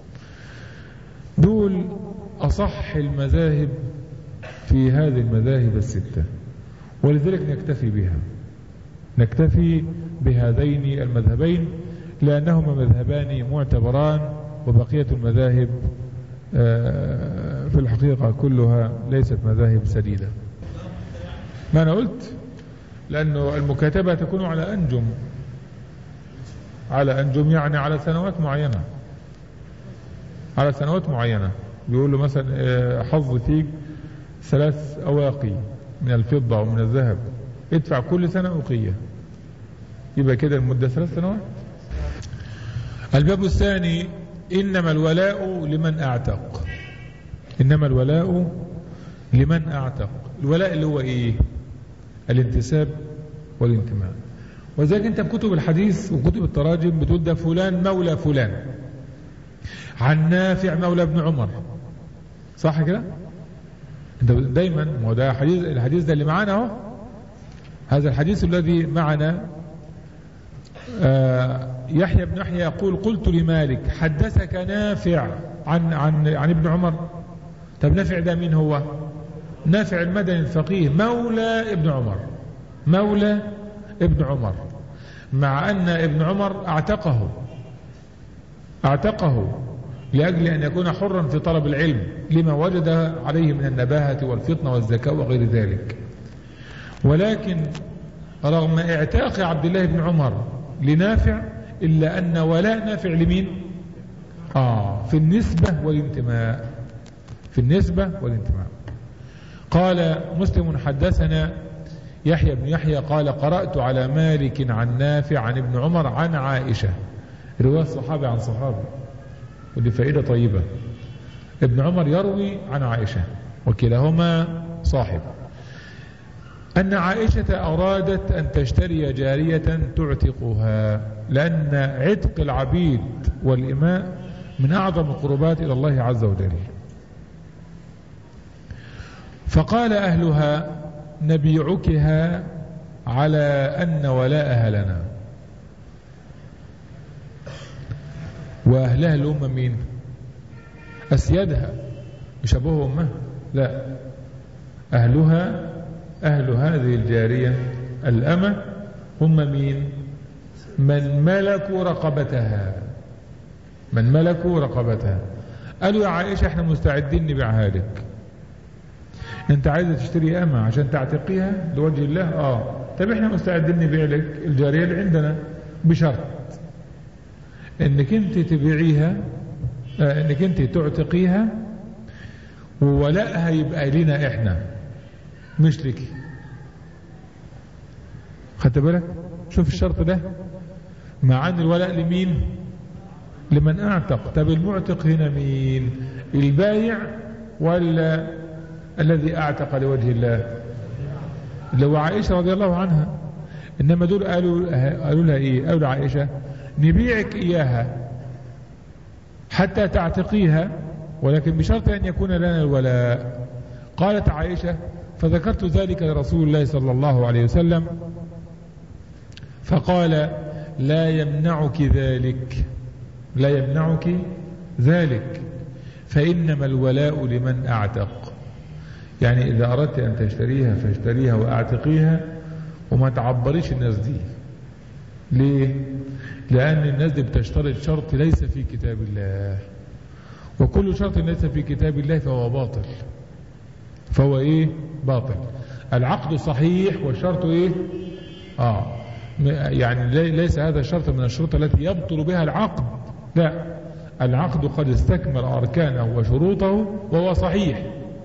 دول أصح المذاهب في هذه المذاهب الستة، ولذلك نكتفي بها نكتفي بهذين المذهبين لأنهما مذهبان معتبران، وبقية المذاهب في الحقيقة كلها ليست مذاهب سديدة. ما أنا قلت لأنه المكاتبة تكون على أنجم على أنجم يعني على سنوات معينة على سنوات معينة بيقول له مثلا حظ فيك ثلاث أواقي من الفضة ومن الذهب، ادفع كل سنة أوقية، يبقى كده المدة ثلاث سنوات. الباب الثاني إنما الولاء لمن أعتق. إنما الولاء لمن أعتق. الولاء اللي هو إيه؟ الانتساب والانتماء. وذلك أنت بكتب الحديث وكتب التراجم بتقول ده فلان مولى فلان عن نافع مولى ابن عمر، صح كده؟ أنت دايما، ما ده حديث الحديث ده اللي معانا اهو، هذا الحديث الذي معنا. آه يحيى بن يحيى يقول قلت لمالك حدثك نافع عن عن عن ابن عمر. طب نافع ده مين هو؟ نافع المدني الفقيه مولى ابن عمر، مولى ابن عمر، مع أن ابن عمر اعتقه اعتقه لأجل أن يكون حرا في طلب العلم لما وجد عليه من النباهة والفطنة والذكاء وغير ذلك. ولكن رغم اعتاق عبد الله بن عمر لنافع إلا أن ولاء نافع لمين؟ آه في النسبة والانتماء، في النسبة والانتماء. قال مسلم حدثنا يحيى بن يحيى قال قرأت على مالك عن نافع عن ابن عمر عن عائشة، رواية صحابي عن صحابي، ودي فائدة طيبة. ابن عمر يروي عن عائشة وكلاهما صاحب، أن عائشة أرادت أن تشتري جارية تعتقها، لأن عتق العبيد والإماء من أعظم القربات إلى الله عز وجل. فقال أهلها نبيعكها على أن ولاءها لنا. وأهلها اللي هم مين؟ أسيادها، مش أبوها وأمها، لا، أهلها، أهل هذه الجارية الأمة هم مين؟ من ملكوا رقبتها، من ملكوا رقبتها. قالوا يا عائشة احنا مستعدين نبيعها لك. انت عايزة تشتري أمة عشان تعتقيها لوجه الله؟ اه طب احنا مستعدين نبيع لك الجارية اللي عندنا بشرط انك انت تبيعيها، اه انك انت تعتقيها وولائها يبقى لنا احنا مش لك. خدت بالك؟ شوف الشرط ده، مع ان الولاء لمين؟ لمن اعتق. طب المعتق هنا مين؟ البايع ولا الذي اعتق لوجه الله؟ اللي هو عائشة رضي الله عنها. انما دول قالوا قالوا لها ايه؟ قالوا لعائشة نبيعك اياها حتى تعتقيها ولكن بشرط ان يكون لنا الولاء. قالت عائشة فذكرت ذلك لرسول الله صلى الله عليه وسلم فقال لا يمنعك ذلك، لا يمنعك ذلك، فإنما الولاء لمن أعتق. يعني إذا أردت أن تشتريها فاشتريها وأعتقيها وما تعبريش الناس دي. ليه؟ لأن الناس دي بتشترط شرط ليس في كتاب الله، وكل شرط ليس في كتاب الله فهو باطل. فهو إيه؟ باطل. العقد صحيح والشرط إيه؟ آه يعني ليس هذا الشرط من الشروط التي يبطل بها العقد، لا، العقد قد استكمل أركانه وشروطه وهو صحيح،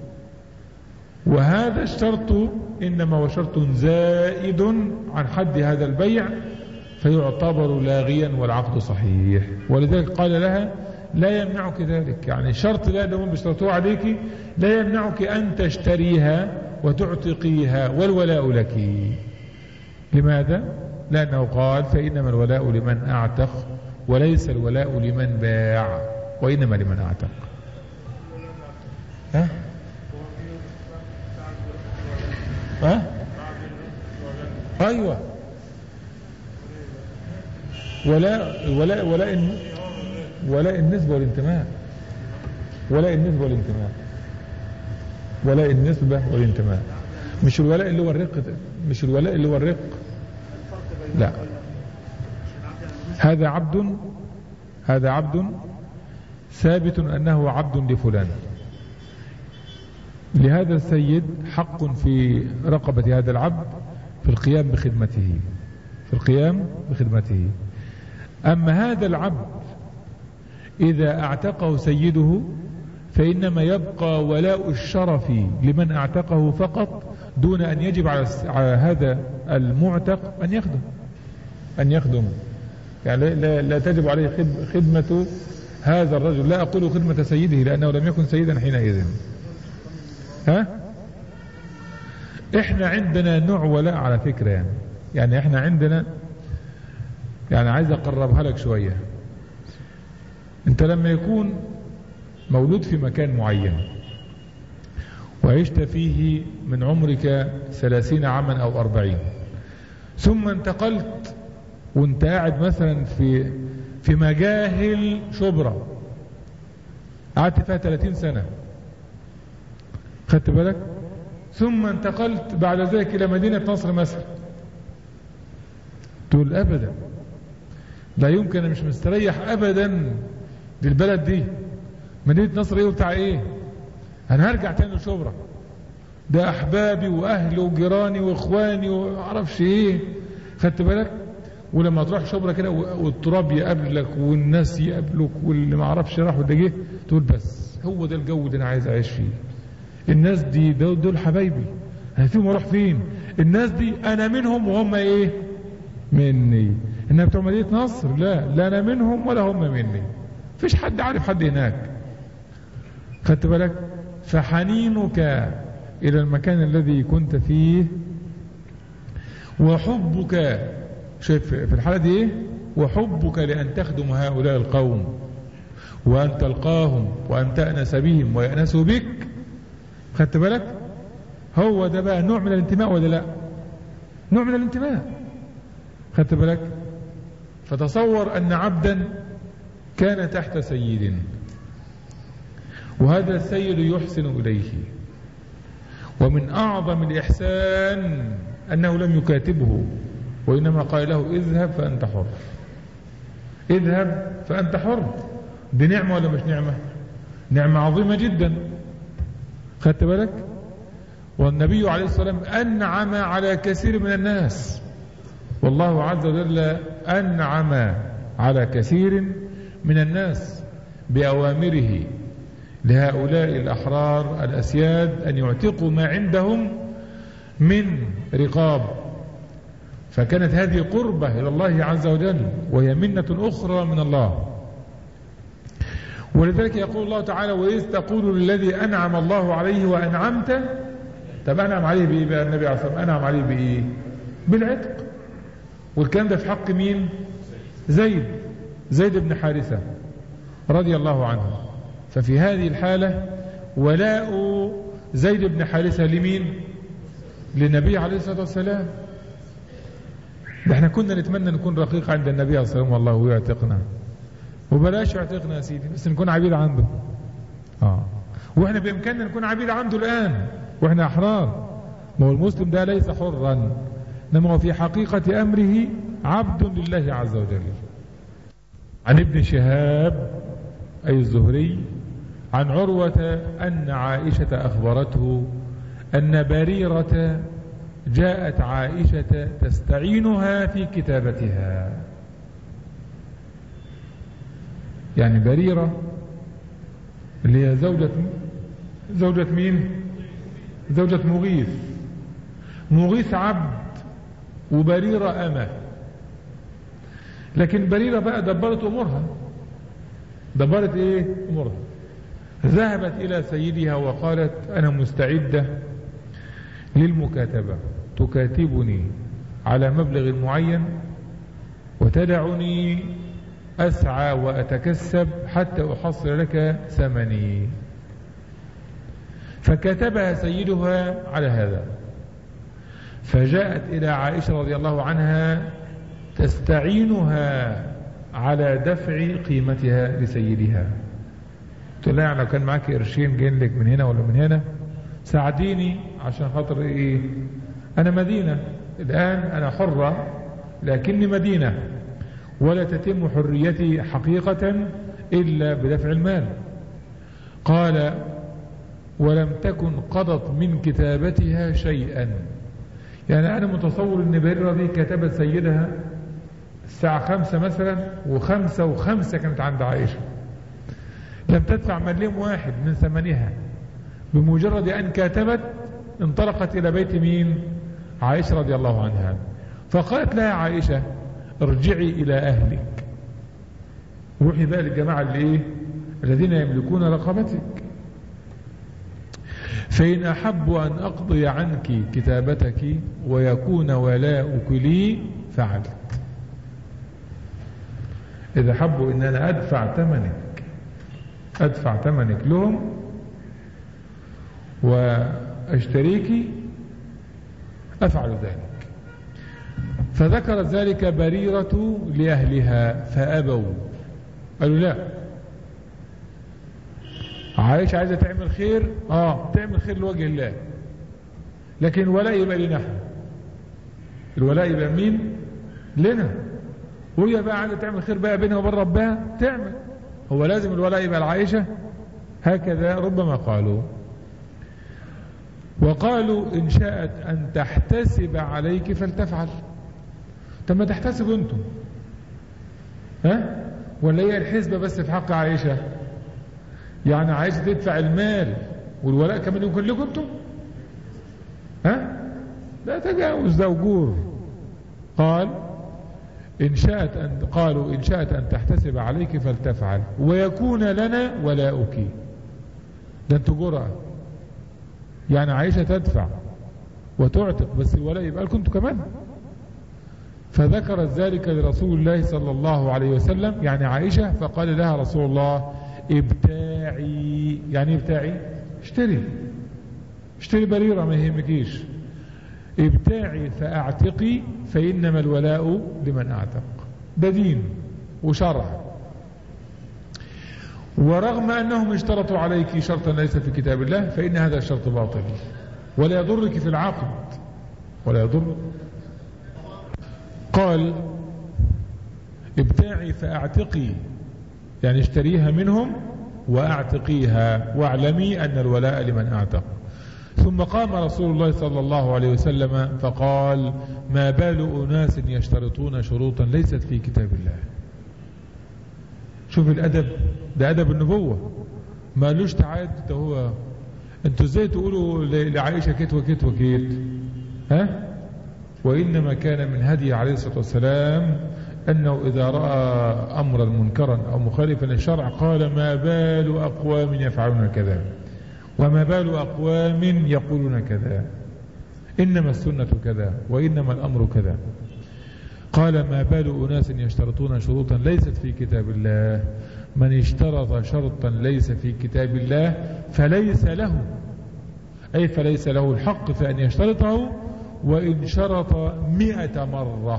وهذا الشرط إنما هو شرط زائد عن حد هذا البيع فيعتبر لاغيا والعقد صحيح. ولذلك قال لها لا يمنعك ذلك، يعني الشرط لا دون بيشترطوه عليك لا يمنعك أن تشتريها وتعتقيها والولاء لك. لماذا؟ لأنه قال فإنما الولاء لمن أعتق وليس الولاء لمن باع وإنما لمن أعتق. ها؟ ها؟ أيوة، ولاء ولاء ولاء ولاء النسبة والانتماء، ولاء النسبة والانتماء، ولاء النسبة والانتماء، مش الولاء اللي هو الرق، مش الولاء اللي هو الرق، لا، هذا عبد، هذا عبد ثابت أنه عبد لفلان، لهذا السيد حق في رقبة هذا العبد في القيام بخدمته، في القيام بخدمته. أما هذا العبد إذا اعتقه سيده فإنما يبقى ولاء الشرف لمن اعتقه فقط دون أن يجب على هذا المعتق أن يخدم، أن يخدم يعني لا, لا تجب عليه خدمة هذا الرجل، لا أقول خدمة سيده لأنه لم يكن سيدا حينئذ. ها؟ إحنا عندنا نوع ولاء على فكرة، يعني يعني إحنا عندنا، يعني عايز أقربها لك شوية. أنت لما يكون مولود في مكان معين وعشت فيه من عمرك ثلاثين عاما أو أربعين، ثم انتقلت وانت قاعد مثلا في في مجاهل شبرا قعدت فيها ثلاثين سنة، خدت بالك؟ ثم انتقلت بعد ذلك إلى مدينة نصر مثلا، تقول أبدا لا يمكن، أنا مش مستريح أبدا للبلد دي، مدينة نصر إيه وبتاع إيه، أنا هرجع تاني لشبرا، ده أحبابي وأهلي وجيراني وإخواني وعرفش إيه، خدت بالك؟ ولما تروح شبرا كده والتراب يقابلك والناس يقابلك واللي ما عرفش راح وده جه، تقول بس هو ده الجو اللي أنا عايز أعيش فيه. الناس دي دول, دول حبايبي، أنا فيهم أروح فين؟ الناس دي أنا منهم وهم إيه؟ مني. إنها بتوع مدينة نصر لا، لا أنا منهم ولا هم مني، فيش حد عارف حد هناك، خدت بالك؟ فحنينك إلى المكان الذي كنت فيه وحبك، شايف في الحالة دي إيه؟ وحبك لأن تخدم هؤلاء القوم وأن تلقاهم وأن تأنس بهم ويأنسوا بك، خدت بالك؟ هو ده بقى نوع من الانتماء ولا لا؟ نوع من الانتماء. خدت بالك؟ فتصور أن عبدا كان تحت سيد، وهذا السيد يحسن إليه، ومن أعظم الإحسان أنه لم يكاتبه، وإنما قال له اذهب فأنت حر، اذهب فأنت حر. دي نعمة ولا مش نعمة؟ نعمة عظيمة جدا. خدت بالك؟ والنبي عليه الصلاة والسلام أنعم على كثير من الناس، والله عز وجل أنعم على كثير من الناس بأوامره لهؤلاء الأحرار الأسياد أن يعتقوا ما عندهم من رقاب، فكانت هذه قربة إلى الله عز وجل، وهي منة أخرى من الله. ولذلك يقول الله تعالى: وإذ تقول للذي أنعم الله عليه وأنعمت. طب أنعم عليه بإيه بقى النبي عليه الصلاة والسلام؟ أنعم عليه بإيه؟ بالعتق. والكلام ده في حق مين؟ زيد زيد بن حارثة رضي الله عنه. ففي هذه الحالة ولاء زيد بن حارثة لمين؟ للنبي عليه الصلاة والسلام. ده احنا كنا نتمنى نكون رقيق عند النبي عليه الصلاة والسلام والله ويعتقنا، وبلاش يعتقنا يا سيدي، بس نكون عبيد عنده. اه واحنا بإمكاننا نكون عبيد عنده الآن واحنا أحرار. ما هو المسلم ده ليس حرا، إنما هو في حقيقة أمره عبد لله عز وجل. عن ابن شهاب أي الزهري عن عروة أن عائشة أخبرته أن بريرة جاءت عائشة تستعينها في كتابتها. يعني بريرة اللي هي زوجة زوجة مين؟ زوجة مغيث. مغيث عبد وبريرة أمة، لكن بريرة بقى دبرت أمورها. دبرت إيه؟ أمورها. ذهبت إلى سيدها وقالت: أنا مستعدة للمكاتبة، تكاتبني على مبلغ معين وتدعني أسعى وأتكسب حتى أحصل لك ثمني. فكتبها سيدها على هذا، فجاءت إلى عائشة رضي الله عنها تستعينها على دفع قيمتها لسيدها. تقول لها: يعني لو كان معاك قرشين جاين لك من هنا ولا من هنا ساعديني عشان خاطر ايه؟ انا مدينة الان، انا حرة لكني مدينة، ولا تتم حريتي حقيقة الا بدفع المال. قال: ولم تكن قضت من كتابتها شيئا. يعني انا متصور ان بريرة دي كتبت سيدها الساعة خمسة مثلا، وخمسة وخمسة كانت عند عائشة، لم تدفع مليم واحد من ثمنها. بمجرد أن كاتبت انطلقت إلى بيت مين؟ عائشة رضي الله عنها. فقالت لها عائشة: ارجعي إلى أهلك، روحي بقى للجماعة اللي إيه؟ الذين يملكون رقبتك، فإن أحب أن أقضي عنك كتابتك ويكون ولاؤك لي فعلت. إذا حبوا إن أنا أدفع ثمنك أدفع ثمنك لهم واشتريك أفعل ذلك. فذكرت ذلك بريرة لأهلها فأبوا، قالوا لا، عائشة عايزة تعمل خير، آه تعمل خير لوجه الله، لكن الولاء يبقى لنا احنا، الولاء يبقى مين؟ لنا. وهي بقى عايزة تعمل خير بقى بينها وبين ربها تعمل، هو لازم الولاء يبقى لعائشة؟ هكذا ربما قالوا. وقالوا: إن شاءت أن تحتسب عليك فلتفعل. طب ما تحتسبوا انتم، ها؟ ولا هي الحسبة بس في حق عائشة؟ يعني عائشة تدفع المال والولاء كمان يكون لكم انتم؟ ها؟ لا تجاوز ده وجور. قال: إن شاءت أن قالوا إن شاءت أن تحتسب عليك فلتفعل ويكون لنا ولاؤك. ده انتوا جرأة، يعني عائشة تدفع وتعتق بس الولاء يبقى لكم انتوا كمان. فذكرت ذلك لرسول الله صلى الله عليه وسلم، يعني عائشة، فقال لها رسول الله: ابتاعي. يعني ابتاعي اشتري، اشتري بريرة ما يهمكيش، ابتاعي فأعتقي فإنما الولاء لمن أعتق. ده دين وشرع. ورغم أنهم اشترطوا عليك شرطا ليس في كتاب الله فإن هذا الشرط باطل ولا يضرك في العقد ولا يضر. قال ابتاعي فأعتقي، يعني اشتريها منهم وأعتقيها واعلمي أن الولاء لمن أعتق. ثم قام رسول الله صلى الله عليه وسلم فقال ما بال أناس يشترطون شروطا ليست في كتاب الله. شوف الأدب، ده أدب النبوة. ما قالوش تعاد هو انتوا ازاي تقولوا لعائشة كت وكت وكت، ها؟ وإنما كان من هدي عليه الصلاة والسلام أنه إذا رأى أمرا منكرا أو مخالفا للشرع قال ما بال أقوام يفعلون كذا وما بال أقوام يقولون كذا، إنما السنة كذا وإنما الأمر كذا. قال ما بال أناس يشترطون شروطا ليست في كتاب الله، من اشترط شرطا ليس في كتاب الله فليس له، أي فليس له الحق في أن يشترطه وإن شرط مئة مرة.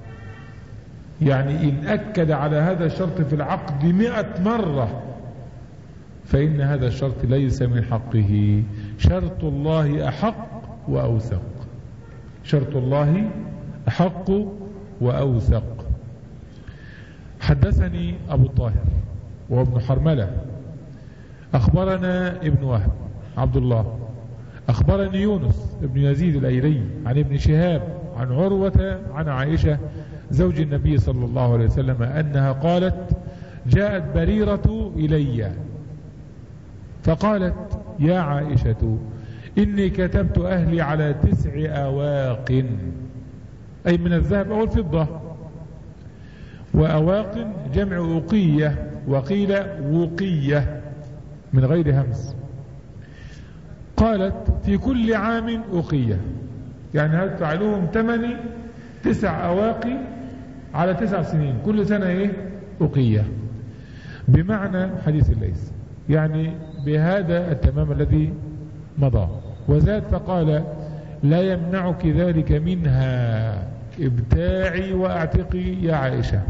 يعني إن أكد على هذا الشرط في العقد مئة مرة فإن هذا الشرط ليس من حقه. شرط الله أحق وأوثق، شرط الله أحق وأوثق. حدثني أبو الطاهر وابن حرملة أخبرنا ابن وهب عبد الله أخبرني يونس ابن يزيد الأيلي عن ابن شهاب عن عروة عن عائشة زوج النبي صلى الله عليه وسلم أنها قالت جاءت بريرة إلي فقالت يا عائشة إني كتبت أهلي على تسع أواق، أي من الذهب أو الفضة، وأواق جمع أوقية وقيل وقية من غير همس. قالت في كل عام أوقية، يعني هدفع لهم ثمن تسع أواقي على تسع سنين، كل سنة إيه أوقية، بمعنى حديث الليث، يعني بهذا التمام الذي مضى. وزاد فقال لا يمنعك ذلك منها ابتاعي واعتقي يا عائشة.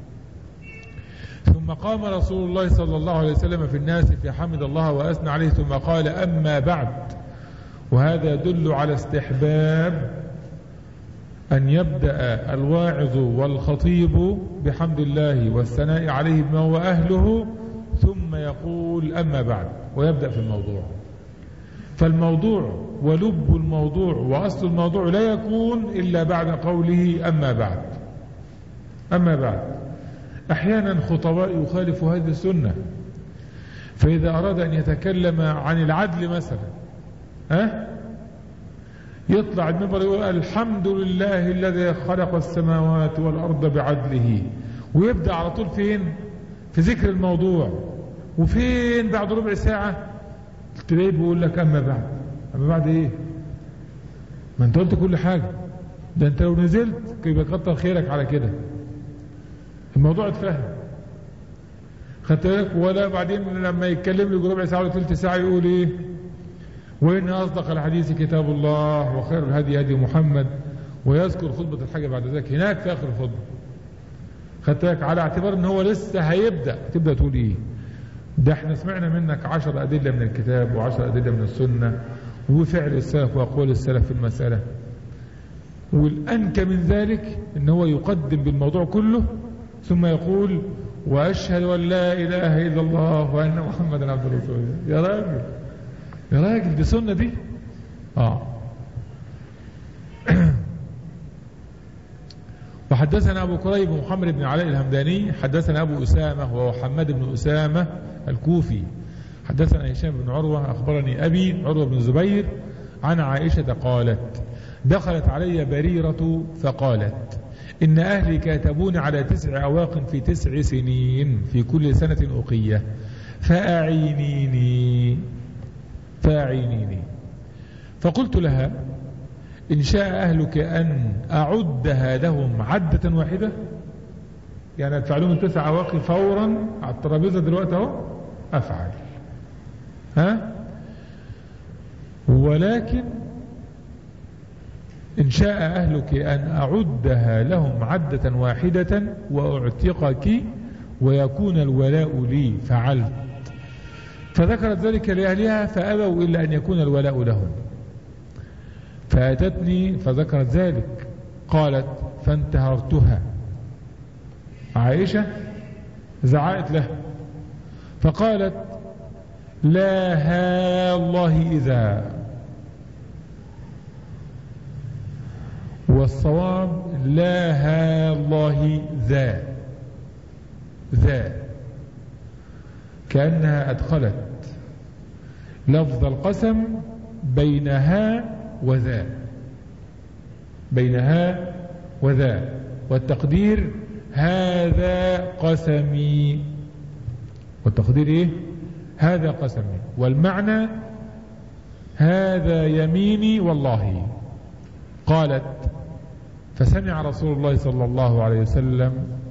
ثم قام رسول الله صلى الله عليه وسلم في الناس فحمد الله وأثنى عليه ثم قال أما بعد، وهذا يدل على استحباب أن يبدأ الواعظ والخطيب بحمد الله والثناء عليه بما هو أهله ثم يقول أما بعد ويبدأ في الموضوع. فالموضوع ولب الموضوع وأصل الموضوع لا يكون إلا بعد قوله أما بعد. أما بعد أحيانا خطباء يخالفوا هذه السنة، فإذا أراد أن يتكلم عن العدل مثلا ها يطلع المنبر يقول الحمد لله الذي خلق السماوات والأرض بعدله، ويبدأ على طول فين؟ في ذكر الموضوع. وفين بعد ربع ساعة تلاقيه بيقول لك أما بعد. أما بعد إيه؟ ما أنت قلت كل حاجة، ده أنت لو نزلت يبقى كتر خيرك على كده، الموضوع اتفهم. خدت بالك؟ ولا بعدين لما يتكلم لي ربع ساعة ولا ثلث ساعة يقول إيه؟ وإن أصدق الحديث كتاب الله وخير الهدي هدي محمد، ويذكر خطبة الحاجة بعد ذلك هناك في آخر الخطبة. خدت بالك؟ على اعتبار إن هو لسه هيبدأ، تبدأ تقول إيه؟ ده احنا سمعنا منك عشر أدلة من الكتاب وعشر أدلة من السنة وفعل السلف وأقوال السلف في المسألة. والأنكى من ذلك إن هو يقدم بالموضوع كله ثم يقول وأشهد أن لا إله إلا الله وأن محمدا عبد رسول الله. يا راجل يا راجل دي سنة دي. آه وحدثنا أبو كريب محمد بن علاء الهمداني حدثنا أبو أسامة وهو حماد بن أسامة الكوفي حدثنا هشام بن عروة أخبرني أبي عروة بن زبير عن عائشة قالت دخلت علي بريرة فقالت إن أهلي كاتبون على تسع أواق في تسع سنين في كل سنة أقية فأعينيني فأعينيني فقلت لها إن شاء أهلك أن أعدها لهم عدة واحدة، يعني أدفع لهم تسع أواقي فورا على الترابيزة دلوقتي أهو أفعل. ها و ولكن إن شاء أهلك أن أعدها لهم عدة واحدة وأعتقك ويكون الولاء لي فعلت. فذكرت ذلك لأهلها فأبوا إلا أن يكون الولاء لهم. فأتتني فذكرت ذلك، قالت فانتهرتها. عائشة زعقت له فقالت لا ها الله إذا، والصواب لا ها الله ذا ذا، كأنها أدخلت لفظ القسم بينها وذا بينها وذا، والتقدير هذا قسمي، والتقدير إيه؟ هذا قسمي، والمعنى هذا يميني والله. قالت فسمع رسول الله صلى الله عليه وسلم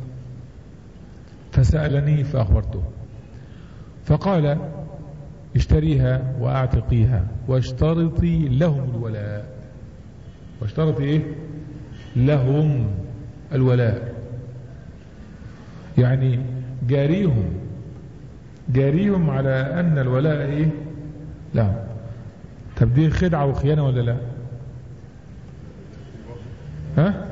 فسألني فأخبرته، فقال اشتريها وأعتقيها واشترطي لهم الولاء. واشترطي إيه؟ لهم الولاء، يعني جاريهم جاريهم على أن الولاء إيه؟ لا. طب دي خدعة وخيانة ولا لا؟ ها؟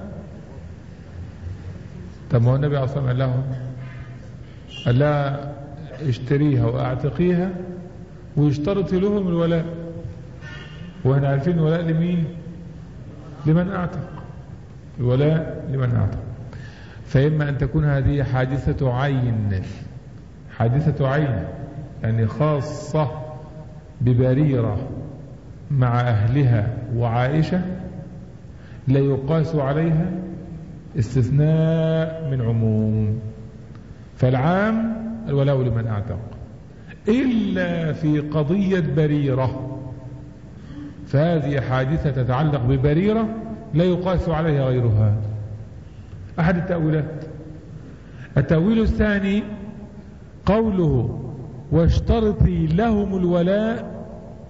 طب ما هو النبي عليه الصلاة والسلام قال لهم قال لا اشتريها واعتقيها ويشترط لهم الولاء، واحنا عارفين الولاء لمين؟ لمن اعتق، الولاء لمن اعتق. فإما أن تكون هذه حادثة عين، حادثة عين يعني خاصة ببريرة مع أهلها وعائشة لا يقاس عليها استثناء من عموم، فالعام الولاء لمن اعتق، إلا في قضية بريرة، فهذه حادثة تتعلق ببريرة لا يقاس عليها غيرها. أحد التأويلات. التأويل الثاني قوله واشترطي لهم الولاء،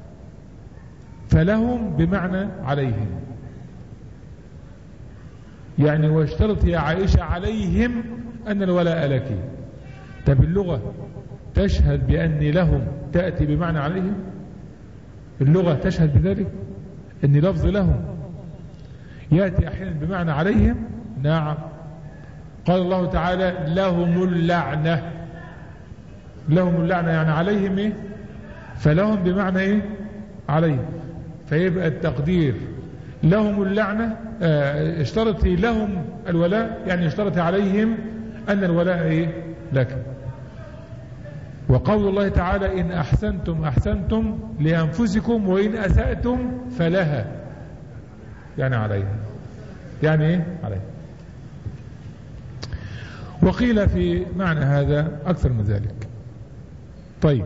فلهم بمعنى عليهم، يعني واشترطي يا عائشة عليهم أن الولاء لك. طب اللغة تشهد بأن لهم تأتي بمعنى عليهم؟ اللغة تشهد بذلك أن لفظ لهم يأتي أحيانا بمعنى عليهم؟ نعم. قال الله تعالى لهم اللعنة، لهم اللعنة يعني عليهم إيه؟ فلهم بمعنى إيه؟ عليهم. فيبقى التقدير لهم اللعنة، اه اشترطي لهم الولاء يعني اشترطي عليهم أن الولاء إيه؟ لك. وقول الله تعالى إن أحسنتم أحسنتم لأنفسكم وإن أسأتم فلها، يعني عليها، يعني إيه؟ عليها. وقيل في معنى هذا أكثر من ذلك. طيب،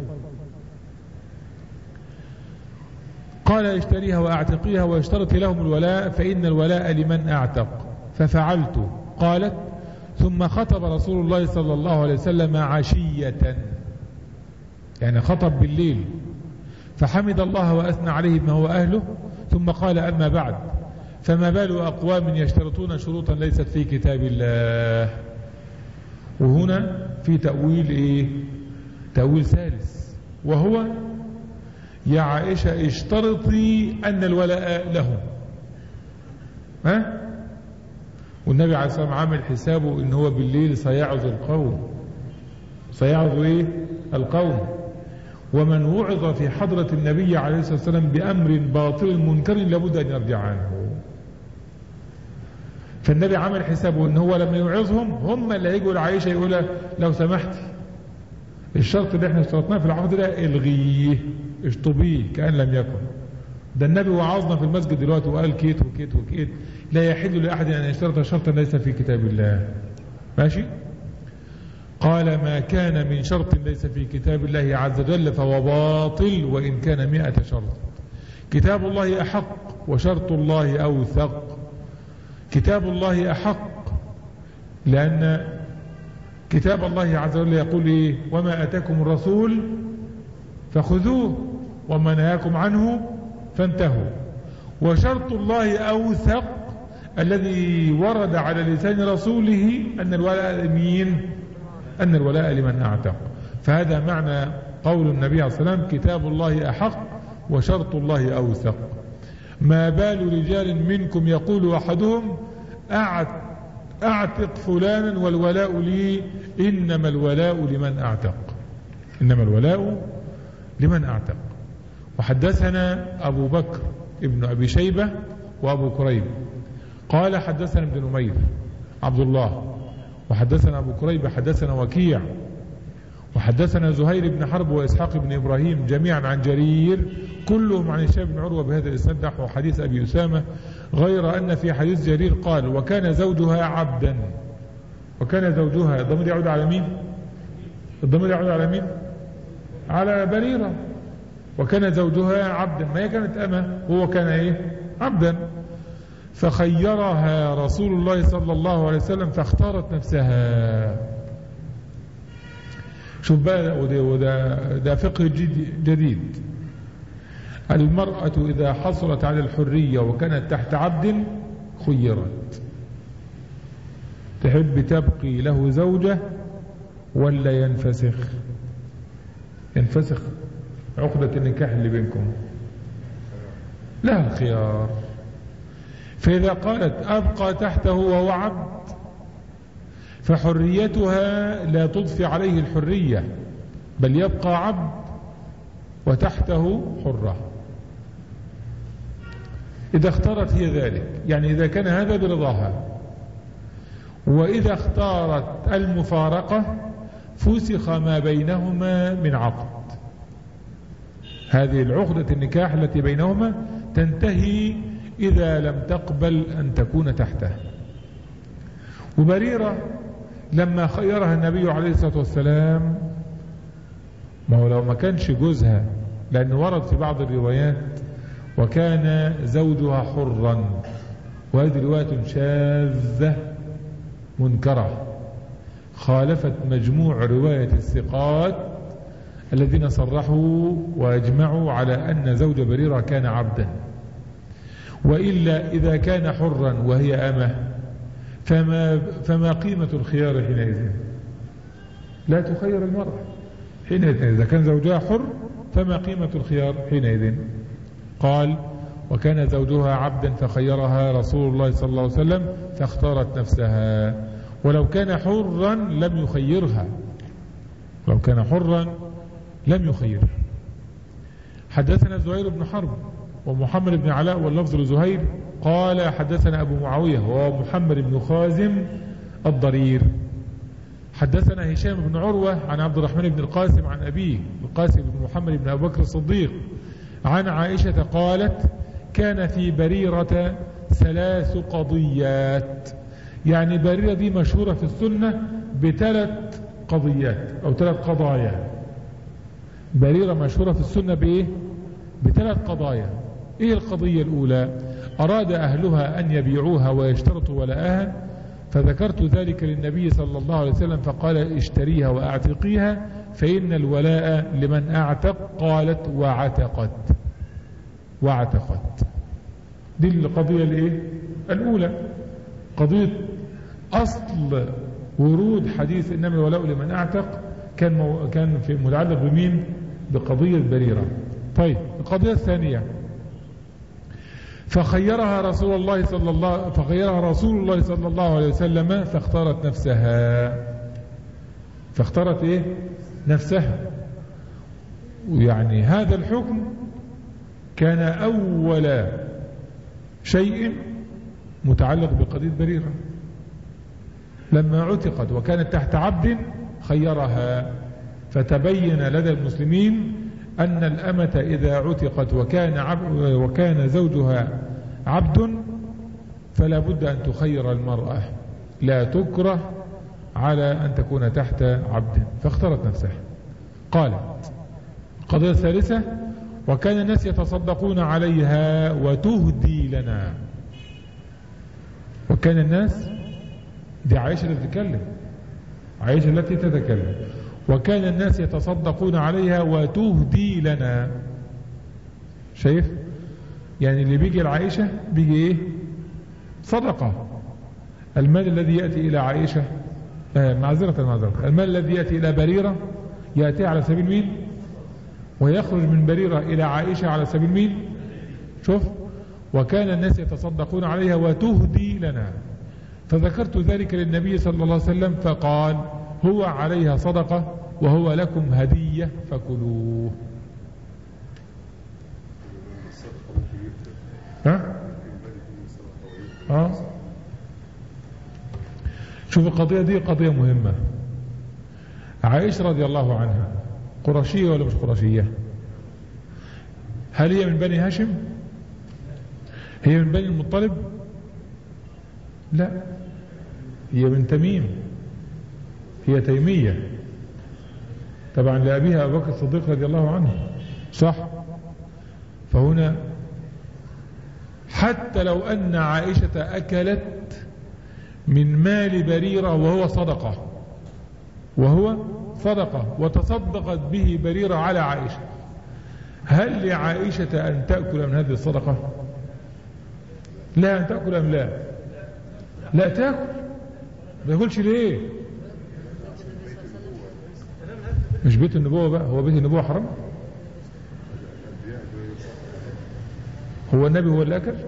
قال اشتريها وأعتقيها واشترط لهم الولاء فإن الولاء لمن أعتق، ففعلت. قالت ثم خطب رسول الله صلى الله عليه وسلم عشية، يعني خطب بالليل، فحمد الله وأثنى عليه بما هو أهله، ثم قال أما بعد فما بال أقوام يشترطون شروطا ليست في كتاب الله. وهنا في تأويل إيه؟ تأويل ثالث، وهو يا عائشة اشترطي أن الولاء لهم. ها؟ والنبي عليه الصلاة والسلام عامل حسابه إن هو بالليل سيعظ القوم، سيعظ إيه؟ القوم. ومن وعظ في حضرة النبي عليه الصلاة والسلام بأمر باطل منكر لابد أن يرجع عنه. فالنبي عمل حسابه إن هو لما يوعظهم هم اللي هيجوا لعائشة يقول لو سمحتي الشرط اللي احنا اشترطناه في العقد ده الغيه، اشطبيه كأن لم يكن. ده النبي وعظنا في المسجد دلوقتي وقال كيت وكيت وكيت، لا يحل لأحد أن يشترط شرطا ليس في كتاب الله. ماشي؟ قال ما كان من شرط ليس في كتاب الله عز وجل فهو باطل وإن كان مئة شرط. كتاب الله أحق وشرط الله أوثق. كتاب الله أحق لأن كتاب الله عز وجل يقول إيه؟ وما أتاكم الرسول فخذوه وما نهاكم عنه فانتهوا. وشرط الله أوثق الذي ورد على لسان رسوله أن الولاء لمين؟ أن الولاء لمن أعتق. فهذا معنى قول النبي عليه الصلاة والسلام كتاب الله أحق وشرط الله أوثق. ما بال رجال منكم يقول أحدهم أعتق فلانا والولاء لي، إنما الولاء لمن أعتق، إنما الولاء لمن أعتق. وحدثنا أبو بكر ابن أبي شيبة وأبو كريب قال حدثنا ابن نمير عبد الله، وحدثنا أبو كريب حدثنا وكيع، وحدثنا زهير بن حرب وإسحاق بن إبراهيم جميعا عن جرير كلهم عن هشام بن عروة بهذا الإسناد نحو حديث أبي أسامة، غير أن في حديث جرير قال وكان زوجها عبدا. وكان زوجها، الضمير يعود على مين؟ الضمير يعود على مين؟ على بريرة. وكان زوجها عبدا، ما هي كانت أمة وهو كان إيه؟ عبدا. فخيرها رسول الله صلى الله عليه وسلم فاختارت نفسها. شوف بقى، وده, وده ده فقه جديد. المرأة إذا حصلت على الحرية وكانت تحت عبد خيرت، تحب تبقي له زوجة ولا ينفسخ؟ ينفسخ عقدة النكاح اللي بينكم، لها الخيار. فإذا قالت أبقى تحته وهو عبد فحريتها لا تضفي عليه الحرية، بل يبقى عبد وتحته حرة إذا اختارت هي ذلك، يعني إذا كان هذا برضاها. وإذا اختارت المفارقة فسخ ما بينهما من عقد. هذه العقدة النكاح التي بينهما تنتهي إذا لم تقبل أن تكون تحته. وبريرة لما خيرها النبي عليه الصلاة والسلام، ما هو لو ما كانش جوزها، لأن ورد في بعض الروايات وكان زوجها حرا، وهذه رواية شاذة منكرة خالفت مجموع رواية الثقات الذين صرحوا واجمعوا على أن زوج بريرة كان عبدا. وإلا إذا كان حرا وهي أمه فما, فما قيمة الخيار حينئذ؟ لا تخير المرأة حينئذ. إذا كان زوجها حر فما قيمة الخيار حينئذ؟ قال وكان زوجها عبدا فخيرها رسول الله صلى الله عليه وسلم فاختارت نفسها. ولو كان حرا لم يخيرها، لو كان حرا لم يخيرها. حدثنا زهير بن حرب ومحمد بن علاء واللفظ لزهير قال حدثنا أبو معاوية وهو محمد بن خازم الضرير. حدثنا هشام بن عروة عن عبد الرحمن بن القاسم عن أبيه القاسم بن محمد بن أبو بكر الصديق عن عائشة قالت كان في بريرة ثلاث قضيات. يعني بريرة دي مشهورة في السنة بثلاث قضيات أو ثلاث قضايا. بريرة مشهورة في السنة بإيه؟ بثلاث قضايا. إيه القضية الأولى؟ أراد أهلها أن يبيعوها ويشترطوا ولاءها، فذكرت ذلك للنبي صلى الله عليه وسلم فقال اشتريها وأعتقيها فإن الولاء لمن أعتق. قالت وعتقت وعتقت. دي القضية الإيه؟ الأولى، قضية أصل ورود حديث إنما الولاء لمن أعتق كان مو... كان في متعلق بمين؟ بقضية بريرة. طيب القضية الثانية فخيرها رسول الله صلى الله فخيرها رسول الله صلى الله عليه وسلم فاختارت نفسها. فاختارت ايه؟ نفسها. ويعني هذا الحكم كان أول شيء متعلق بقضية بريرة لما عتقت وكانت تحت عبد خيرها. فتبين لدى المسلمين أن الأمة إذا عتقت وكان, عبد وكان زوجها عبد فلا بد أن تخير المرأة، لا تكره على أن تكون تحت عبد. فاختارت نفسها. قالت القضية الثالثة وكان الناس يتصدقون عليها وتهدي لنا. وكان الناس، دي عائشة التي تتكلم، عائشة التي تتكلم. وكان الناس يتصدقون عليها وتهدي لنا. شايف؟ يعني اللي بيجي لعائشة بيجي ايه؟ صدقة. المال الذي يأتي إلى عائشة آه معذرة معذرة المال الذي يأتي إلى بريرة يأتي على سبيل مين؟ ويخرج من بريرة إلى عائشة على سبيل مين؟ شوف، وكان الناس يتصدقون عليها وتهدي لنا، فذكرت ذلك للنبي صلى الله عليه وسلم فقال هو عليها صدقة وهو لكم هدية فكلوه. ها؟ ها؟ شوف القضية دي قضية مهمة. عائشة رضي الله عنها قرشية ولا مش قرشية؟ هل هي من بني هاشم؟ هي من بني المطلب؟ لا، هي من تميم، هي تيمية طبعا لأبيها أبو بكر الصديق رضي الله عنه، صح؟ فهنا حتى لو أن عائشة أكلت من مال بريرة وهو صدقة وهو صدقة وتصدقت به بريرة على عائشة، هل لعائشة أن تأكل من هذه الصدقة؟ لا أن تأكل أم لا؟ لا تأكل. ما يقولش ليه؟ مش بيت النبوة بقى، هو بيت النبوة حرام؟ هو النبي هو اللي أكل؟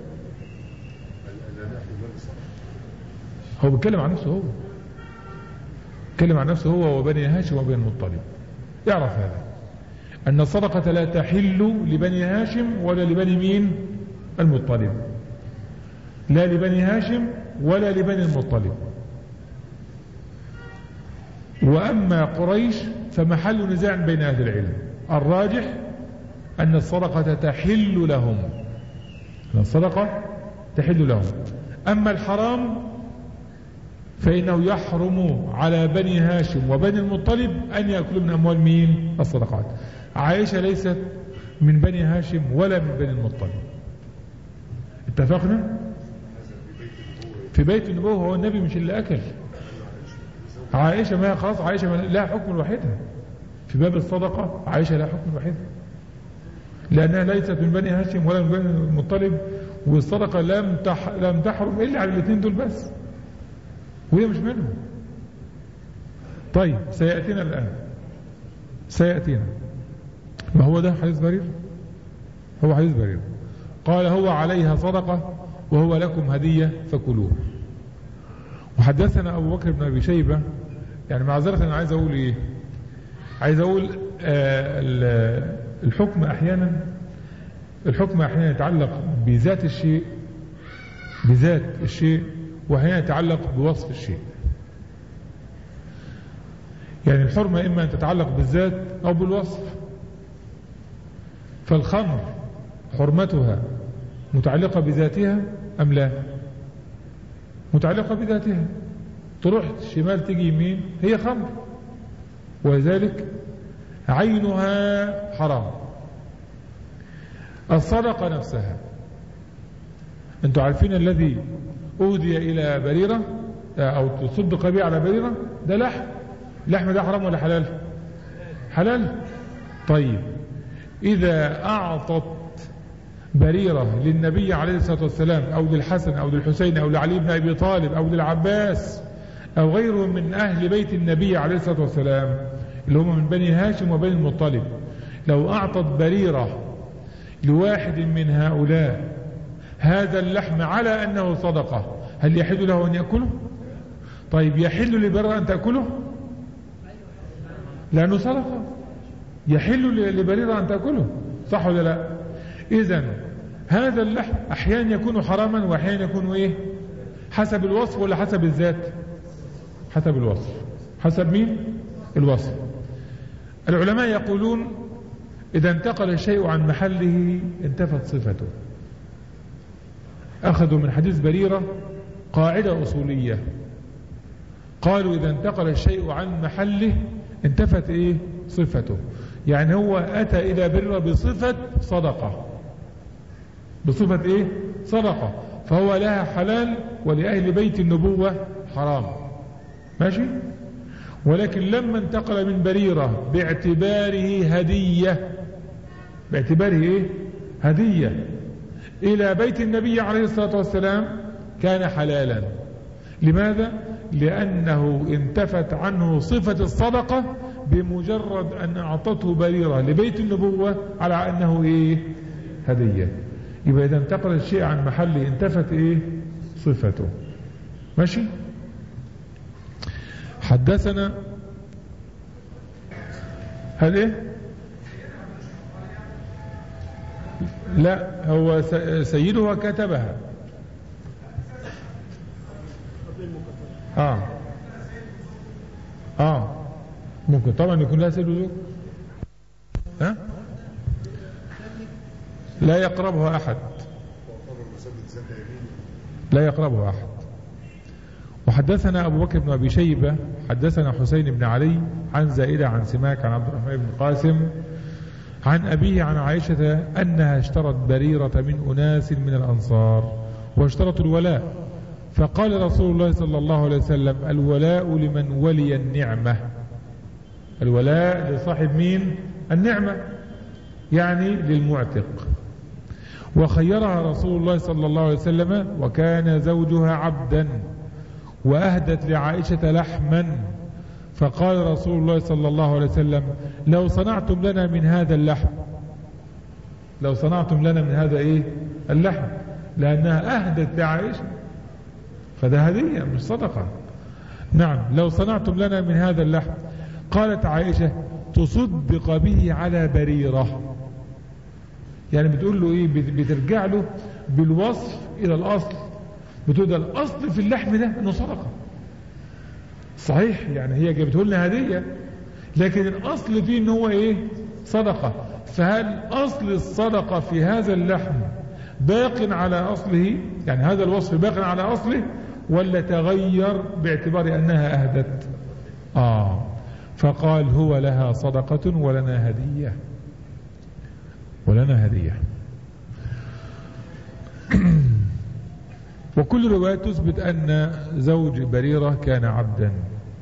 هو بيتكلم عن نفسه، هو بيتكلم عن نفسه هو وبني هاشم وبني المطلب. يعرف هذا أن الصدقة لا تحل لبني هاشم ولا لبني مين؟ المطلب، لا لبني هاشم ولا لبني المطلب. وأما قريش فمحل نزاع بين أهل العلم، الراجح أن الصدقة تحل لهم، أن الصدقة تحل لهم. أما الحرام فإنه يحرم على بني هاشم وبني المطلب أن يأكلوا من أموال مين؟ الصدقات. عائشة ليست من بني هاشم ولا من بني المطلب. اتفقنا؟ في بيت النبوة هو النبي مش اللي أكل. عائشة ما خلاص، عائشة لها حكم الوحيدة في باب الصدقة، عائشة لها حكم الوحيدة لأنها ليست من بني هاشم ولا من بني المطلب، والصدقة لم تح... لم تحرم إلا على الاثنين دول بس، وهي مش منهم. طيب سيأتينا الآن، سيأتينا ما هو ده حديث برير، هو حديث برير. قال هو عليها صدقة وهو لكم هدية فكلوه. وحدثنا أبو بكر بن أبي شيبة، يعني معذرة أنا عايز أقول إيه؟ عايز أقول آه الحكم أحيانا الحكم أحيانا يتعلق بذات الشيء بذات الشيء وأحيانا يتعلق بوصف الشيء. يعني الحرمة إما أن تتعلق بالذات أو بالوصف. فالخمر حرمتها متعلقة بذاتها أم لا؟ متعلقة بذاتها، تروح شمال تيجي يمين هي خمر، ولذلك عينها حرام. الصدقة نفسها، انتوا عارفين الذي أهدي إلى بريرة أو تصدق به على بريرة ده لحم، لحم ده حرام ولا حلال؟ حلال. طيب إذا أعطت بريرة للنبي عليه الصلاة والسلام أو للحسن أو للحسين أو لعلي بن أبي طالب أو للعباس أو غيرهم من أهل بيت النبي عليه الصلاة والسلام اللي هم من بني هاشم وبني المطلب، لو أعطت بريرة لواحد من هؤلاء هذا اللحم على أنه صدقة، هل يحل له أن يأكله؟ طيب يحل لبريرة أن تأكله؟ لأنه صدقة، يحل لبريرة أن تأكله، صح ولا لا؟ إذن هذا اللحم أحيانا يكون حراما وأحيانا يكون إيه؟ حسب الوصف ولا حسب الذات؟ حسب الوصف. حسب مين؟ الوصف. العلماء يقولون إذا انتقل الشيء عن محله انتفت صفته. أخذوا من حديث بريرة قاعدة أصولية، قالوا إذا انتقل الشيء عن محله انتفت إيه؟ صفته. يعني هو أتى إلى بريرة بصفة صدقة، بصفة إيه؟ صدقة، فهو لها حلال ولأهل بيت النبوة حرام، ماشي؟ ولكن لما انتقل من بريرة باعتباره هدية، باعتباره إيه؟ هدية، إلى بيت النبي عليه الصلاة والسلام كان حلالا. لماذا؟ لأنه انتفت عنه صفة الصدقة بمجرد أن أعطته بريرة لبيت النبوة على أنه إيه؟ هدية. يبقى إذا انتقل الشيء عن محله انتفت إيه؟ صفته. ماشي؟ حدثنا هل إيه؟ لا، هو سيدها كتبها. آه آه ممكن طبعا يكون لها سيد وزوج. ها؟ لا يقربها أحد، لا يقربها أحد. وحدثنا أبو بكر بن أبي شيبة حدثنا حسين بن علي عن زائدة عن سماك عن عبد الرحمن بن قاسم عن أبيه عن عائشة أنها اشترت بريرة من أناس من الأنصار واشترطوا الولاء، فقال رسول الله صلى الله عليه وسلم: الولاء لمن ولي النعمة. الولاء لصاحب مين؟ النعمة، يعني للمعتق. وخيرها رسول الله صلى الله عليه وسلم وكان زوجها عبدا، وأهدت لعائشة لحما، فقال رسول الله صلى الله عليه وسلم: لو صنعتم لنا من هذا اللحم، لو صنعتم لنا من هذا إيه؟ اللحم، لأنها أهدت لعائشة، فده هدية مش صدقة. نعم، لو صنعتم لنا من هذا اللحم. قالت عائشة: تصدق به على بريرة، يعني بتقول له إيه؟ بترجع له بالوصف إلى الأصل، بتقول ده الأصل في اللحم ده إنه صدقة صحيح، يعني هي جابته لنا هدية، لكن الأصل فيه إنه هو إيه؟ صدقة. فهل أصل الصدقة في هذا اللحم باق على أصله، يعني هذا الوصف باق على أصله، ولا تغير باعتبار أنها أهدت؟ آه فقال: هو لها صدقة ولنا هدية، ولنا هدية. وكل رواية تثبت أن زوج بريرة كان عبدا.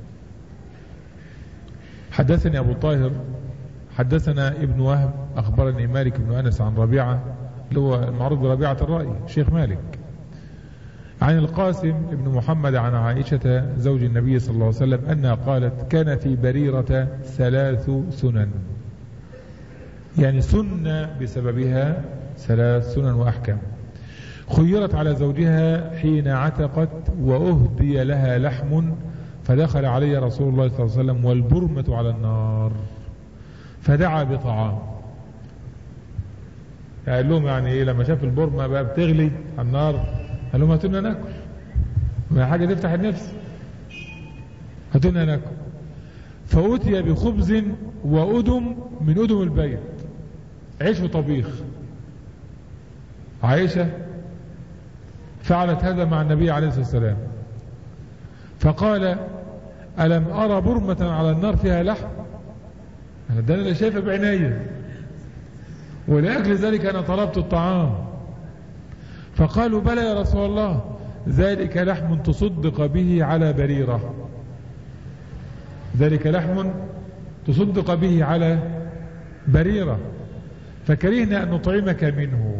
حدثني أبو طاهر حدثنا ابن وهب أخبرني مالك بن أنس عن ربيعة، اللي هو المعروف بربيعة الرأي شيخ مالك، عن القاسم ابن محمد عن عائشة زوج النبي صلى الله عليه وسلم أنها قالت: كان في بريرة ثلاث سنن، يعني سنة بسببها ثلاث سنن وأحكام. خيرت على زوجها حين عتقت وأهدي لها لحم، فدخل علي رسول الله صلى الله عليه وسلم والبرمة على النار، فدعا بطعام. قال لهم يعني ايه لما شاف البرمة بقى بتغلي على النار؟ قال لهم: هاتوا لنا ناكل، ما حاجة تفتح النفس، هاتوا لنا ناكل. فأتي بخبز وأدم من أدم البيت، عيش وطبيخ. عائشة فعلت هذا مع النبي عليه الصلاة والسلام، فقال: ألم أرى برمة على النار فيها لحم؟ ده أنا اللي شايفه بعناية، ولأجل ذلك أنا طلبت الطعام. فقالوا: بلى يا رسول الله، ذلك لحم تصدق به على بريرة، ذلك لحم تصدق به على بريرة، فكرهنا أن نطعمك منه،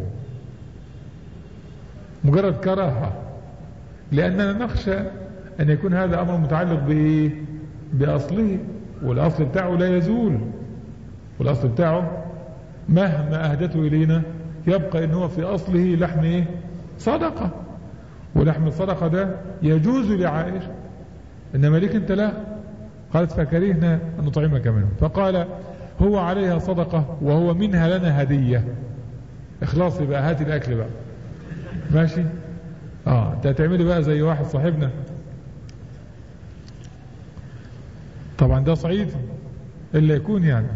مجرد كراهة، لأننا نخشى أن يكون هذا أمر متعلق بإيه؟ بأصله، والأصل بتاعه لا يزول، والأصل بتاعه مهما أهدته إلينا يبقى إن هو في أصله لحم إيه؟ صدقة، ولحم الصدقة ده يجوز لعائشة، إنما ليك أنت لا. قالت: فكرهنا أن نطعمك منه. فقال: هو عليها صدقة وهو منها لنا هدية. اخلاصي بقى، هاتي الأكل بقى، ماشي؟ اه انت هتعملي بقى زي واحد صاحبنا، طبعا ده صعيدي إلا يكون يعني،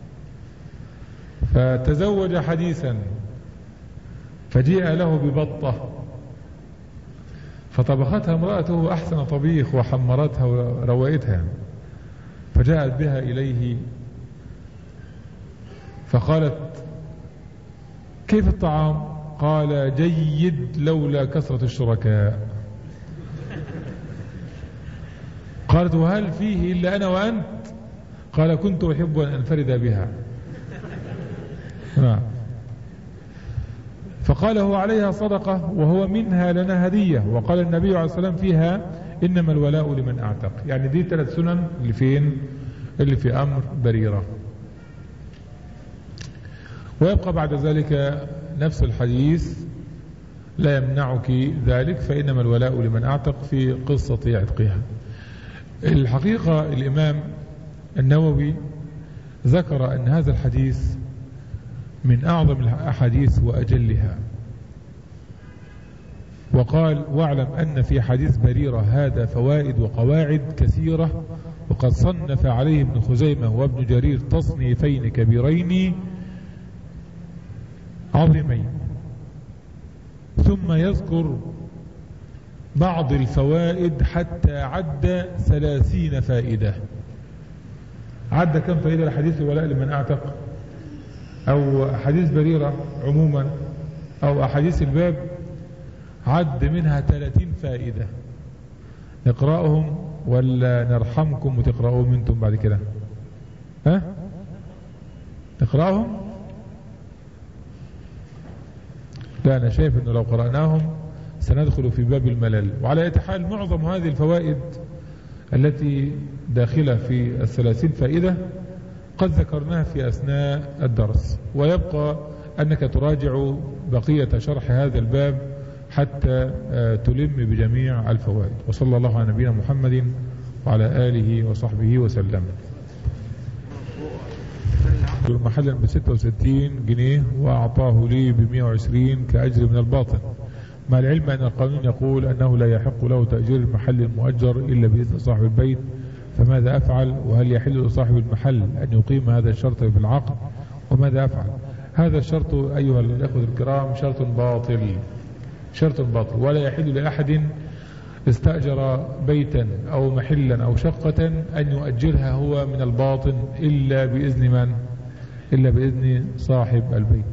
فتزوج حديثا فجيء له ببطة فطبختها امرأته أحسن طبيخ وحمرتها وروائتها يعني، فجاءت بها إليه فقالت: كيف الطعام؟ قال: جيد لولا كثرة الشركاء. قالت: وهل فيه إلا أنا وأنت؟ قال: كنت أحب أن أنفرد بها. فقال هو عليها صدقة وهو منها لنا هدية. وقال النبي عليه الصلاة والسلام فيها إنما الولاء لمن أعتق. يعني دي ثلاث سنن اللي فين اللي في أمر بريرة. ويبقى بعد ذلك نفس الحديث لا يمنعك ذلك، فإنما الولاء لمن أعتق في قصة عتقها. الحقيقة الإمام النووي ذكر أن هذا الحديث من أعظم الأحاديث وأجلها، وقال واعلم أن في حديث بريرة هذا فوائد وقواعد كثيرة، وقد صنف عليه ابن خزيمة وابن جرير تصنيفين كبيرين عظيمين. ثم يذكر بعض الفوائد حتى عد ثلاثين فائدة. عد كم فائدة لحديث الولاء لمن أعتق أو حديث بريرة عموما أو أحاديث الباب؟ عد منها ثلاثين فائدة. نقرأهم ولا نرحمكم وتقرأوهم انتم بعد كده؟ ها؟ نقرأهم؟ لا، أنا شايف أنه لو قرأناهم سندخل في باب الملل. وعلى أي حال معظم هذه الفوائد التي داخلة في الثلاثين فائدة قد ذكرناها في أثناء الدرس، ويبقى أنك تراجع بقية شرح هذا الباب حتى تلم بجميع الفوائد. وصلى الله على نبينا محمد وعلى آله وصحبه وسلم. محلا بستة وستين جنيه وأعطاه لي بمئة وعشرين كأجر من الباطن، مع العلم أن القانون يقول أنه لا يحق له تأجير المحل المؤجر إلا بإذن صاحب البيت، فماذا أفعل؟ وهل يحل لصاحب المحل أن يقيم هذا الشرط في العقد؟ وماذا أفعل؟ هذا الشرط أيها الأخوة الكرام شرط باطل، شرط باطل، ولا يحل لأحد استأجر بيتا أو محلا أو شقة أن يؤجرها هو من الباطن إلا بإذن من؟ إلا بإذن صاحب البيت.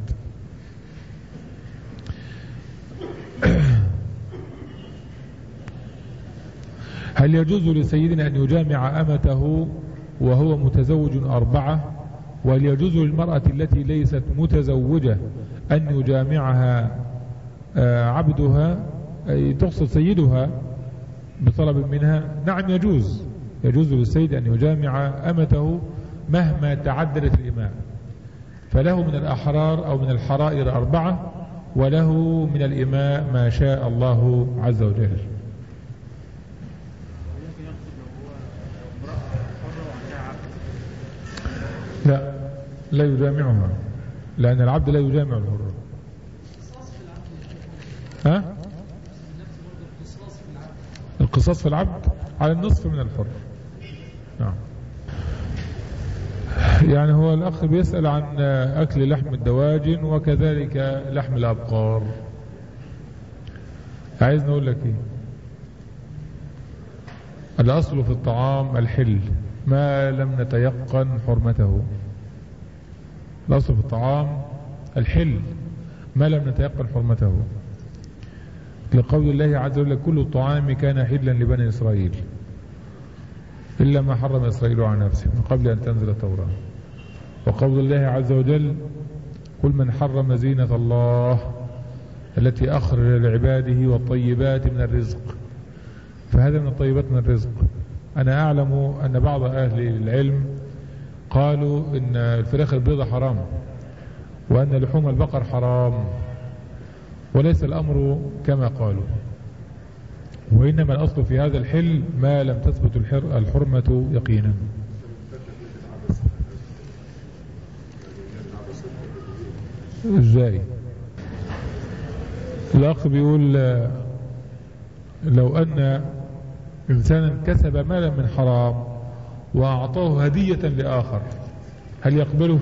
هل يجوز لسيدنا أن يجامع أمته وهو متزوج أربعة؟ وهل يجوز للمرأة التي ليست متزوجة أن يجامعها عبدها، أي تقصد سيدها بطلب منها؟ نعم يجوز، يجوز للسيد أن يجامع أمته مهما تعددت الإماء، فله من الأحرار أو من الحرائر أربعة، وله من الإماء ما شاء الله عز وجل. لا، لا يجامعها، لأن العبد لا يجامع الحر. ها؟ القصاص في العبد على النصف من الحر. نعم. يعني هو الأخ بيسأل عن أكل لحم الدواجن وكذلك لحم الأبقار. عايز نقول لك إيه؟ الأصل في الطعام الحل ما لم نتيقن حرمته. الأصل في الطعام الحل ما لم نتيقن حرمته، لقول الله عز وجل كل الطعام كان حلا لبني إسرائيل إلا ما حرم إسرائيل على نفسه من قبل أن تنزل التوراة. وقول الله عز وجل كل من حرم زينة الله التي أخرج لعباده والطيبات من الرزق، فهذا من الطيبات من الرزق. أنا أعلم أن بعض أهل العلم قالوا إن الفراخ البيضاء حرام وأن لحوم البقر حرام، وليس الأمر كما قالوا، وإنما الأصل في هذا الحل ما لم تثبت الحرمة يقينا. ازاي؟ الأخ بيقول لو أن إنسانا كسب مالا من حرام وأعطاه هدية لآخر هل يقبله؟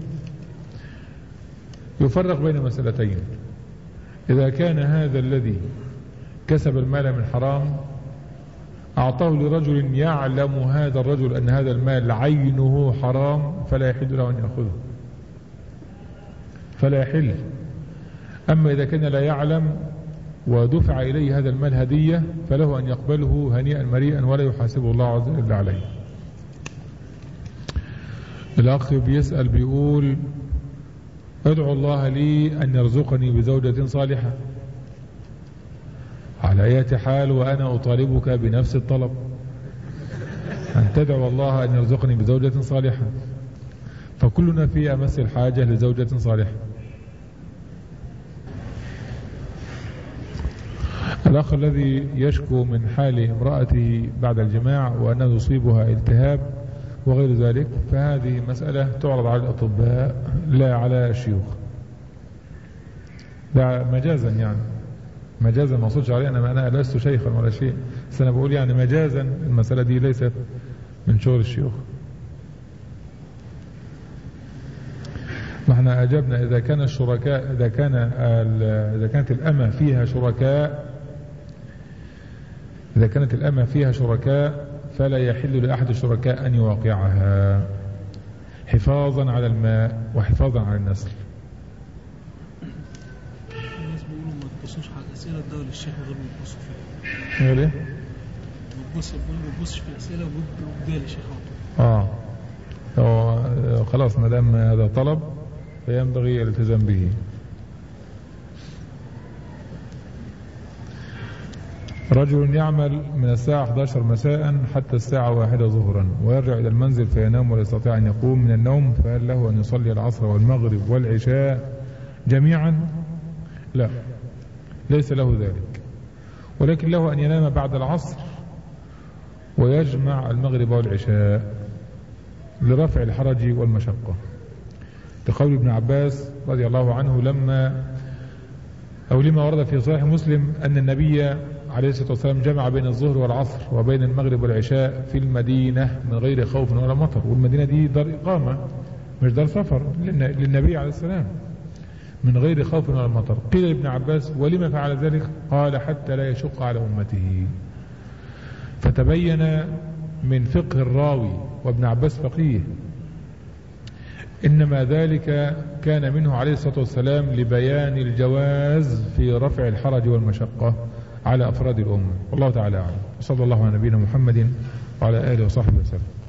يفرق بين مسألتين. إذا كان هذا الذي كسب المال من حرام أعطاه لرجل يعلم هذا الرجل أن هذا المال عينه حرام فلا يحل له أن يأخذه، فلا يحل. أما إذا كان لا يعلم ودفع إليه هذا المال هدية فله أن يقبله هنيئا مريئا ولا يحاسبه الله عز وجل عليه. الأخ بيسأل بيقول ادعو الله لي أن يرزقني بزوجة صالحة. على أي حال وأنا أطالبك بنفس الطلب، أن تدعو الله أن يرزقني بزوجة صالحة، فكلنا في أمس الحاجة لزوجة صالحة. الأخ الذي يشكو من حال امرأته بعد الجماع وأنه يصيبها التهاب وغير ذلك، فهذه مسألة تعرض على الأطباء لا على الشيوخ. ده مجازا يعني، مجازا ما أصدش عليه، أنا أنا لست شيخا ولا شيء، بس أنا بقول يعني مجازا المسألة دي ليست من شغل الشيوخ. نحن أجبنا إذا كان الشركاء إذا كان إذا كانت الأمة فيها شركاء إذا كانت الأمة فيها شركاء فلا يحل لأحد الشركاء أن يواقعها، حفاظا على الماء وحفاظا على النسل. الناس بيقولوا ما تبصوش على الأسئلة الدولة للشيخ غير ما تبصوا فيها. يقول إيه؟ ما تبصش في الأسئلة وبدال الشيخ آه أو خلاص ما دام هذا طلب فينبغي الالتزام به. رجل يعمل من الساعة إحدى عشرة مساء حتى الساعة واحدة ظهرا ويرجع إلى المنزل فينام ولا يستطيع أن يقوم من النوم، فهل له أن يصلي العصر والمغرب والعشاء جميعا؟ لا، ليس له ذلك، ولكن له أن ينام بعد العصر ويجمع المغرب والعشاء لرفع الحرج والمشقة، لقول ابن عباس رضي الله عنه لما أو لما ورد في صحيح مسلم أن النبي عليه الصلاة والسلام جمع بين الظهر والعصر وبين المغرب والعشاء في المدينة من غير خوف ولا مطر، والمدينة دي دار إقامة مش دار سفر للنبي عليه السلام، من غير خوف ولا مطر. قيل لابن عباس ولما فعل ذلك؟ قال حتى لا يشق على أمته. فتبين من فقه الراوي وابن عباس فقيه إنما ذلك كان منه عليه الصلاة والسلام لبيان الجواز في رفع الحرج والمشقة على أفراد الأمة. والله تعالى أعلم. وصلى الله على نبينا محمد وعلى آله وصحبه وسلم.